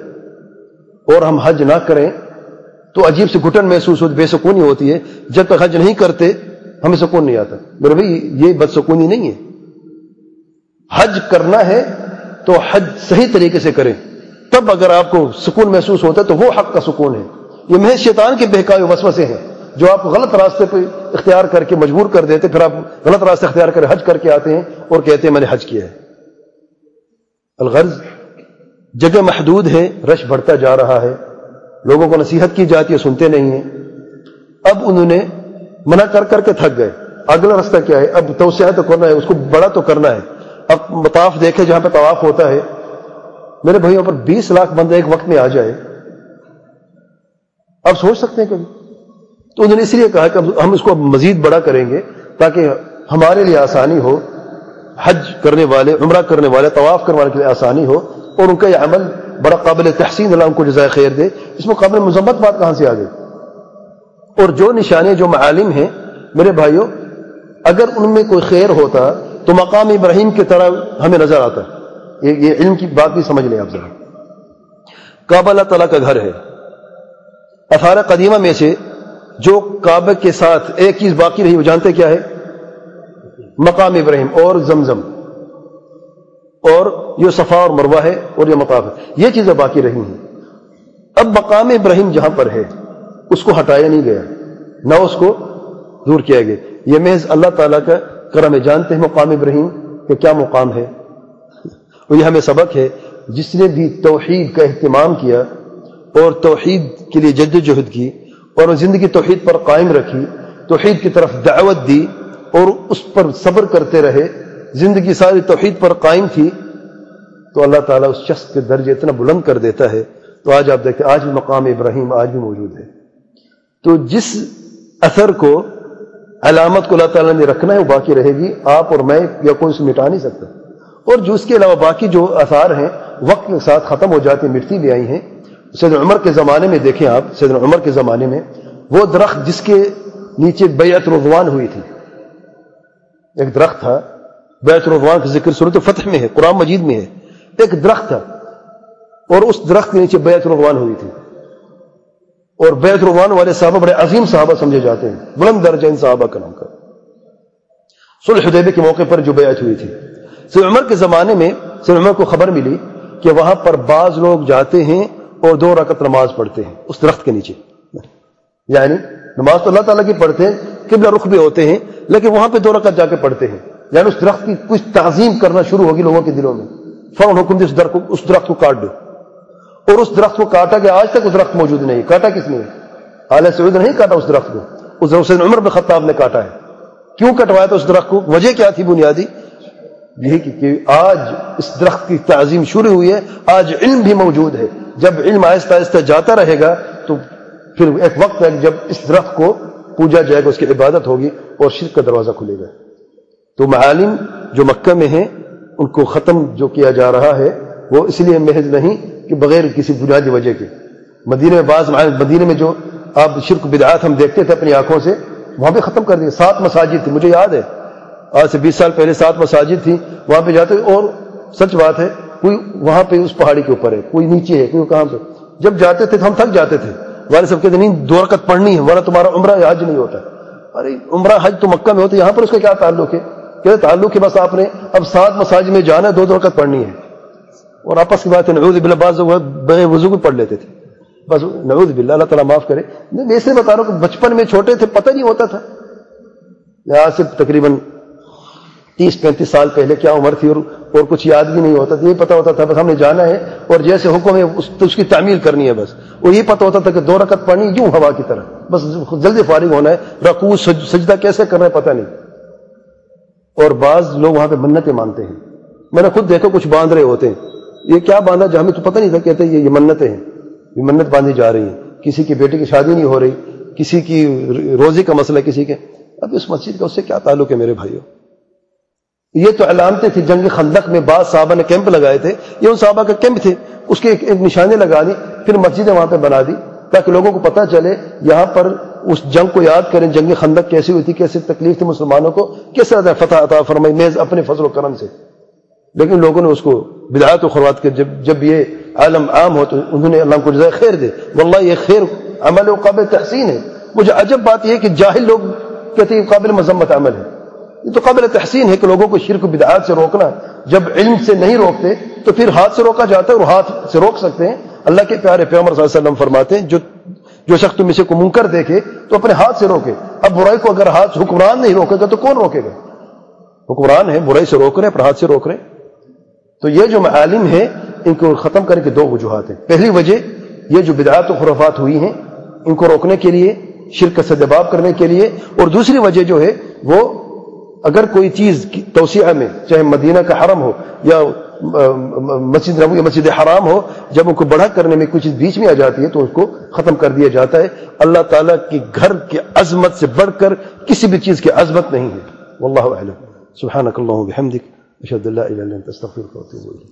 اور ہم حج نہ کریں تو عجیب سے گھٹن محسوس ہوتی, بے سکونی ہوتی ہے. جب تک حج نہیں کرتے ہمیں سکون نہیں آتا. میرے بھائی یہ بد سکونی نہیں ہے. حج کرنا ہے تو حج صحیح طریقے سے کریں, تب اگر آپ کو سکون محسوس ہوتا ہے تو وہ حق کا سکون ہے. یہ محض شیطان کے بہکائے وسوسے ہیں جو آپ کو غلط راستے پہ اختیار کر کے مجبور کر دیتے, پھر آپ غلط راستے اختیار کر حج کر کے آتے ہیں اور کہتے ہیں میں نے حج کیا ہے. الغرض جگہ محدود ہے, رش بڑھتا جا رہا ہے, لوگوں کو نصیحت کی جاتی ہے سنتے نہیں ہیں. اب انہوں نے منع کر کر کے تھک گئے. اگلا راستہ کیا ہے, اب توسیع تو کرنا ہے, اس کو بڑا تو کرنا ہے. اب مطاف دیکھے جہاں پہ طواف ہوتا ہے, میرے بھائیوں پر 20 لاکھ بندے ایک وقت میں آ جائے, آپ سوچ سکتے ہیں کبھی؟ تو انہوں نے اس لیے کہا کہ ہم اس کو مزید بڑا کریں گے تاکہ ہمارے لیے آسانی ہو, حج کرنے والے, عمرہ کرنے والے, طواف کرنے والے کے لیے آسانی ہو, اور ان کا یہ عمل بڑا قابل تحسین, اللہ ان کو جزائے خیر دے. اس میں قابل مذمت بات کہاں سے آ گئی؟ اور جو نشانیں, جو معالم ہیں میرے بھائیوں, اگر ان میں کوئی خیر ہوتا تو مقام ابراہیم کی طرح ہمیں نظر آتا. یہ علم کی بات بھی سمجھ لیں آپ ذرا. کعبہ اللہ تعالیٰ کا گھر ہے. آثار قدیمہ میں سے جو کعبہ کے ساتھ ایک چیز باقی رہی, وہ جانتے کیا ہے؟ مقام ابراہیم اور زمزم, اور یہ صفا اور مروہ ہے, اور یہ مطاف ہے. یہ چیزیں باقی رہی ہیں. اب مقام ابراہیم جہاں پر ہے اس کو ہٹایا نہیں گیا, نہ اس کو دور کیا گیا. یہ محض اللہ تعالیٰ کا کرم ہے. جانتے ہیں مقام ابراہیم کہ کیا مقام ہے؟ اور یہ ہمیں سبق ہے. جس نے بھی توحید کا اہتمام کیا اور توحید کے لیے جد و جہد کی اور زندگی توحید پر قائم رکھی, توحید کی طرف دعوت دی اور اس پر صبر کرتے رہے, زندگی ساری توحید پر قائم تھی, تو اللہ تعالیٰ اس شخص کے درجے اتنا بلند کر دیتا ہے. تو آج آپ دیکھیں, آج بھی مقام ابراہیم آج بھی موجود ہے. تو جس اثر کو, علامت کو اللہ تعالیٰ نے رکھنا ہے وہ باقی رہے گی. آپ اور میں یا کوئی اسے مٹا نہیں سکتا. اور جو اس کے علاوہ باقی جو آثار ہیں وقت کے ساتھ ختم ہو جاتی ہیں, مٹتی بھی آئی ہیں. سیدنا عمر کے زمانے میں دیکھیں آپ, سیدنا عمر کے زمانے میں وہ درخت جس کے نیچے بیعت رضوان ہوئی تھی, ایک درخت تھا, بیعت رضوان کا ذکر سورۃ فتح میں ہے, قرآن مجید میں ہے. ایک درخت تھا اور اس درخت کے نیچے بیعت رضوان ہوئی تھی. اور بیعت رضوان والے صحابہ بڑے عظیم صحابہ سمجھے جاتے ہیں, بلند درجہ ان صحابہ کا نام کا. صلح حدیبیہ کے موقع پر جو بیعت ہوئی تھی, سیدنا عمر کے زمانے میں سیدنا عمر کو خبر ملی کہ وہاں پر بعض لوگ جاتے ہیں اور 2 رکعت نماز پڑھتے ہیں اس درخت کے نیچے. یعنی نماز تو اللہ تعالیٰ کی پڑھتے ہیں, قبلہ رخ بھی ہوتے ہیں, لیکن وہاں پہ 2 رکعت جا کے پڑھتے ہیں. یعنی اس درخت کی کچھ تعظیم کرنا شروع ہوگی لوگوں کے دلوں میں. فوراً حکم دے اس درخت کو کاٹ دو. اور اس درخت کو کاٹا کہ آج تک وہ درخت موجود نہیں. کاٹا کس نے؟ آل سعود نے نہیں کاٹا اس درخت کو, اس درخت سے عمر بن خطاب نے کاٹا ہے. کیوں کٹوایا تھا اس درخت کو؟ وجہ کیا تھی بنیادی؟ یہی کہ آج اس درخت کی تعظیم شروع ہوئی ہے, آج علم بھی موجود ہے. جب علم آہستہ آہستہ جاتا رہے گا تو پھر ایک وقت ہے جب اس درخت کو پوجا جائے گا, اس کی عبادت ہوگی اور شرک کا دروازہ کھلے گا. تو معالم جو مکہ میں ہیں ان کو ختم جو کیا جا رہا ہے وہ اس لیے محض نہیں کہ بغیر کسی بنیادی وجہ کے. مدینے میں مدینے میں جو آپ شرک بدعات ہم دیکھتے تھے اپنی آنکھوں سے, وہاں پہ ختم کر دیے. 7 مساجد تھی, مجھے یاد ہے آج سے 20 سال پہلے 7 مساجد تھی. وہاں پہ جاتے, اور سچ بات ہے, کوئی وہاں پہ اس پہاڑی کے اوپر ہے, کوئی نیچے ہے, کوئی کہاں پہ. جب جاتے تھے تو ہم تھک جاتے تھے. والد صاحب کہتے نہیں 2 رکعت پڑھنی ہے ورنہ تمہارا عمرہ یا حج نہیں ہوتا. ارے عمرہ حج تو مکہ میں ہوتا ہے, یہاں پر اس کا کیا تعلق ہے؟ کہتے تعلق ہے بس آپ نے اب 7 مساجد میں جانا ہے, 2 رکعت پڑھنی ہے. اور آپس کی بات ہے, نعوذ باللہ بعض بغیر وضو بھی پڑھ لیتے تھے. بس نعوذ باللہ, اللہ تعالیٰ معاف کرے. میں اسے بتا رہا ہوں کہ بچپن میں چھوٹے تھے, پتہ نہیں ہوتا تھا. یہاں سے تقریباً 30-35 سال پہلے کیا عمر تھی اور کچھ یاد بھی نہیں ہوتا تھا. یہ پتا ہوتا تھا بس ہم نے جانا ہے اور جیسے حکم ہے اس کی تعمیل کرنی ہے بس. اور یہ پتا ہوتا تھا کہ 2 رکعت پڑھنی یوں ہوا کی طرح, بس جلدی فارغ ہونا ہے. رکوع سجدہ کیسے کرنا ہے پتہ نہیں. اور بعض لوگ وہاں پہ منتیں مانتے ہیں. میں نے خود دیکھا کچھ باندھ رہے ہوتے ہیں. یہ کیا باندھا جو ہمیں تو پتہ نہیں تھا. کہتے ہیں یہ منتیں ہیں, یہ منت باندھی جا رہی ہیں. کسی کی بیٹی کی شادی نہیں ہو رہی, کسی کی روزی کا مسئلہ, کسی کے. اب اس مسجد کا اس سے کیا تعلق ہے میرے بھائیوں؟ یہ تو علامتیں تھی. جنگ خندق میں بعض صحابہ نے کیمپ لگائے تھے, یہ ان صحابہ کا کیمپ تھے. اس کے ایک نشانے لگا دی, پھر مسجدیں وہاں پہ بنا دی تاکہ لوگوں کو پتہ چلے, یہاں پر اس جنگ کو یاد کریں. جنگ خندق کیسی ہوئی تھی, کیسے تکلیف تھی مسلمانوں کو, کس طرح فتح عطا فرمائی محض اپنے فضل و کرم سے. لیکن لوگوں نے اس کو بدعات و خرافات کے جب یہ عالم عام ہو تو انہوں نے اللہ کو جزائے خیر دے. واللہ یہ خیر عمل و قابل تحسین ہے. مجھے عجب بات یہ ہے کہ جاہل لوگ کہتے ہیں قابل مذمت عمل ہے. یہ تو قابل تحسین ہے کہ لوگوں کو شرک و بدعات سے روکنا. جب علم سے نہیں روکتے تو پھر ہاتھ سے روکا جاتا ہے, اور ہاتھ سے روک سکتے ہیں. اللہ کے پیارے پیغمبر صلی اللہ علیہ وسلم فرماتے ہیں جو شخص تم میں سے کو منکر دیکھے تو اپنے ہاتھ سے روکے. اب برائی کو اگر ہاتھ حکمران نہیں روکے گا تو کون روکے گا؟ حکمران ہے, برائی سے روک رہے, اپنے ہاتھ سے روک رہے. تو یہ جو معالم ہے ان کو ختم کرنے کی 2 وجوہات ہیں. پہلی وجہ یہ جو بدعات و خرافات ہوئی ہیں ان کو روکنے کے لیے, شرک کا سدباب کرنے کے لیے. اور دوسری وجہ جو ہے وہ اگر کوئی چیز کی توسیع میں, چاہے مدینہ کا حرم ہو یا مسجد نبوی یا مسجد حرام ہو, جب ان کو بڑھا کرنے میں کوئی چیز بیچ میں آ جاتی ہے تو اس کو ختم کر دیا جاتا ہے. اللہ تعالیٰ کی گھر کی عظمت سے بڑھ کر کسی بھی چیز کی عظمت نہیں ہے. واللہ اعلم. سبحانک اللہم و بحمدک, اشہد ان لا الہ الا انت استغفرک و اتوب الیک.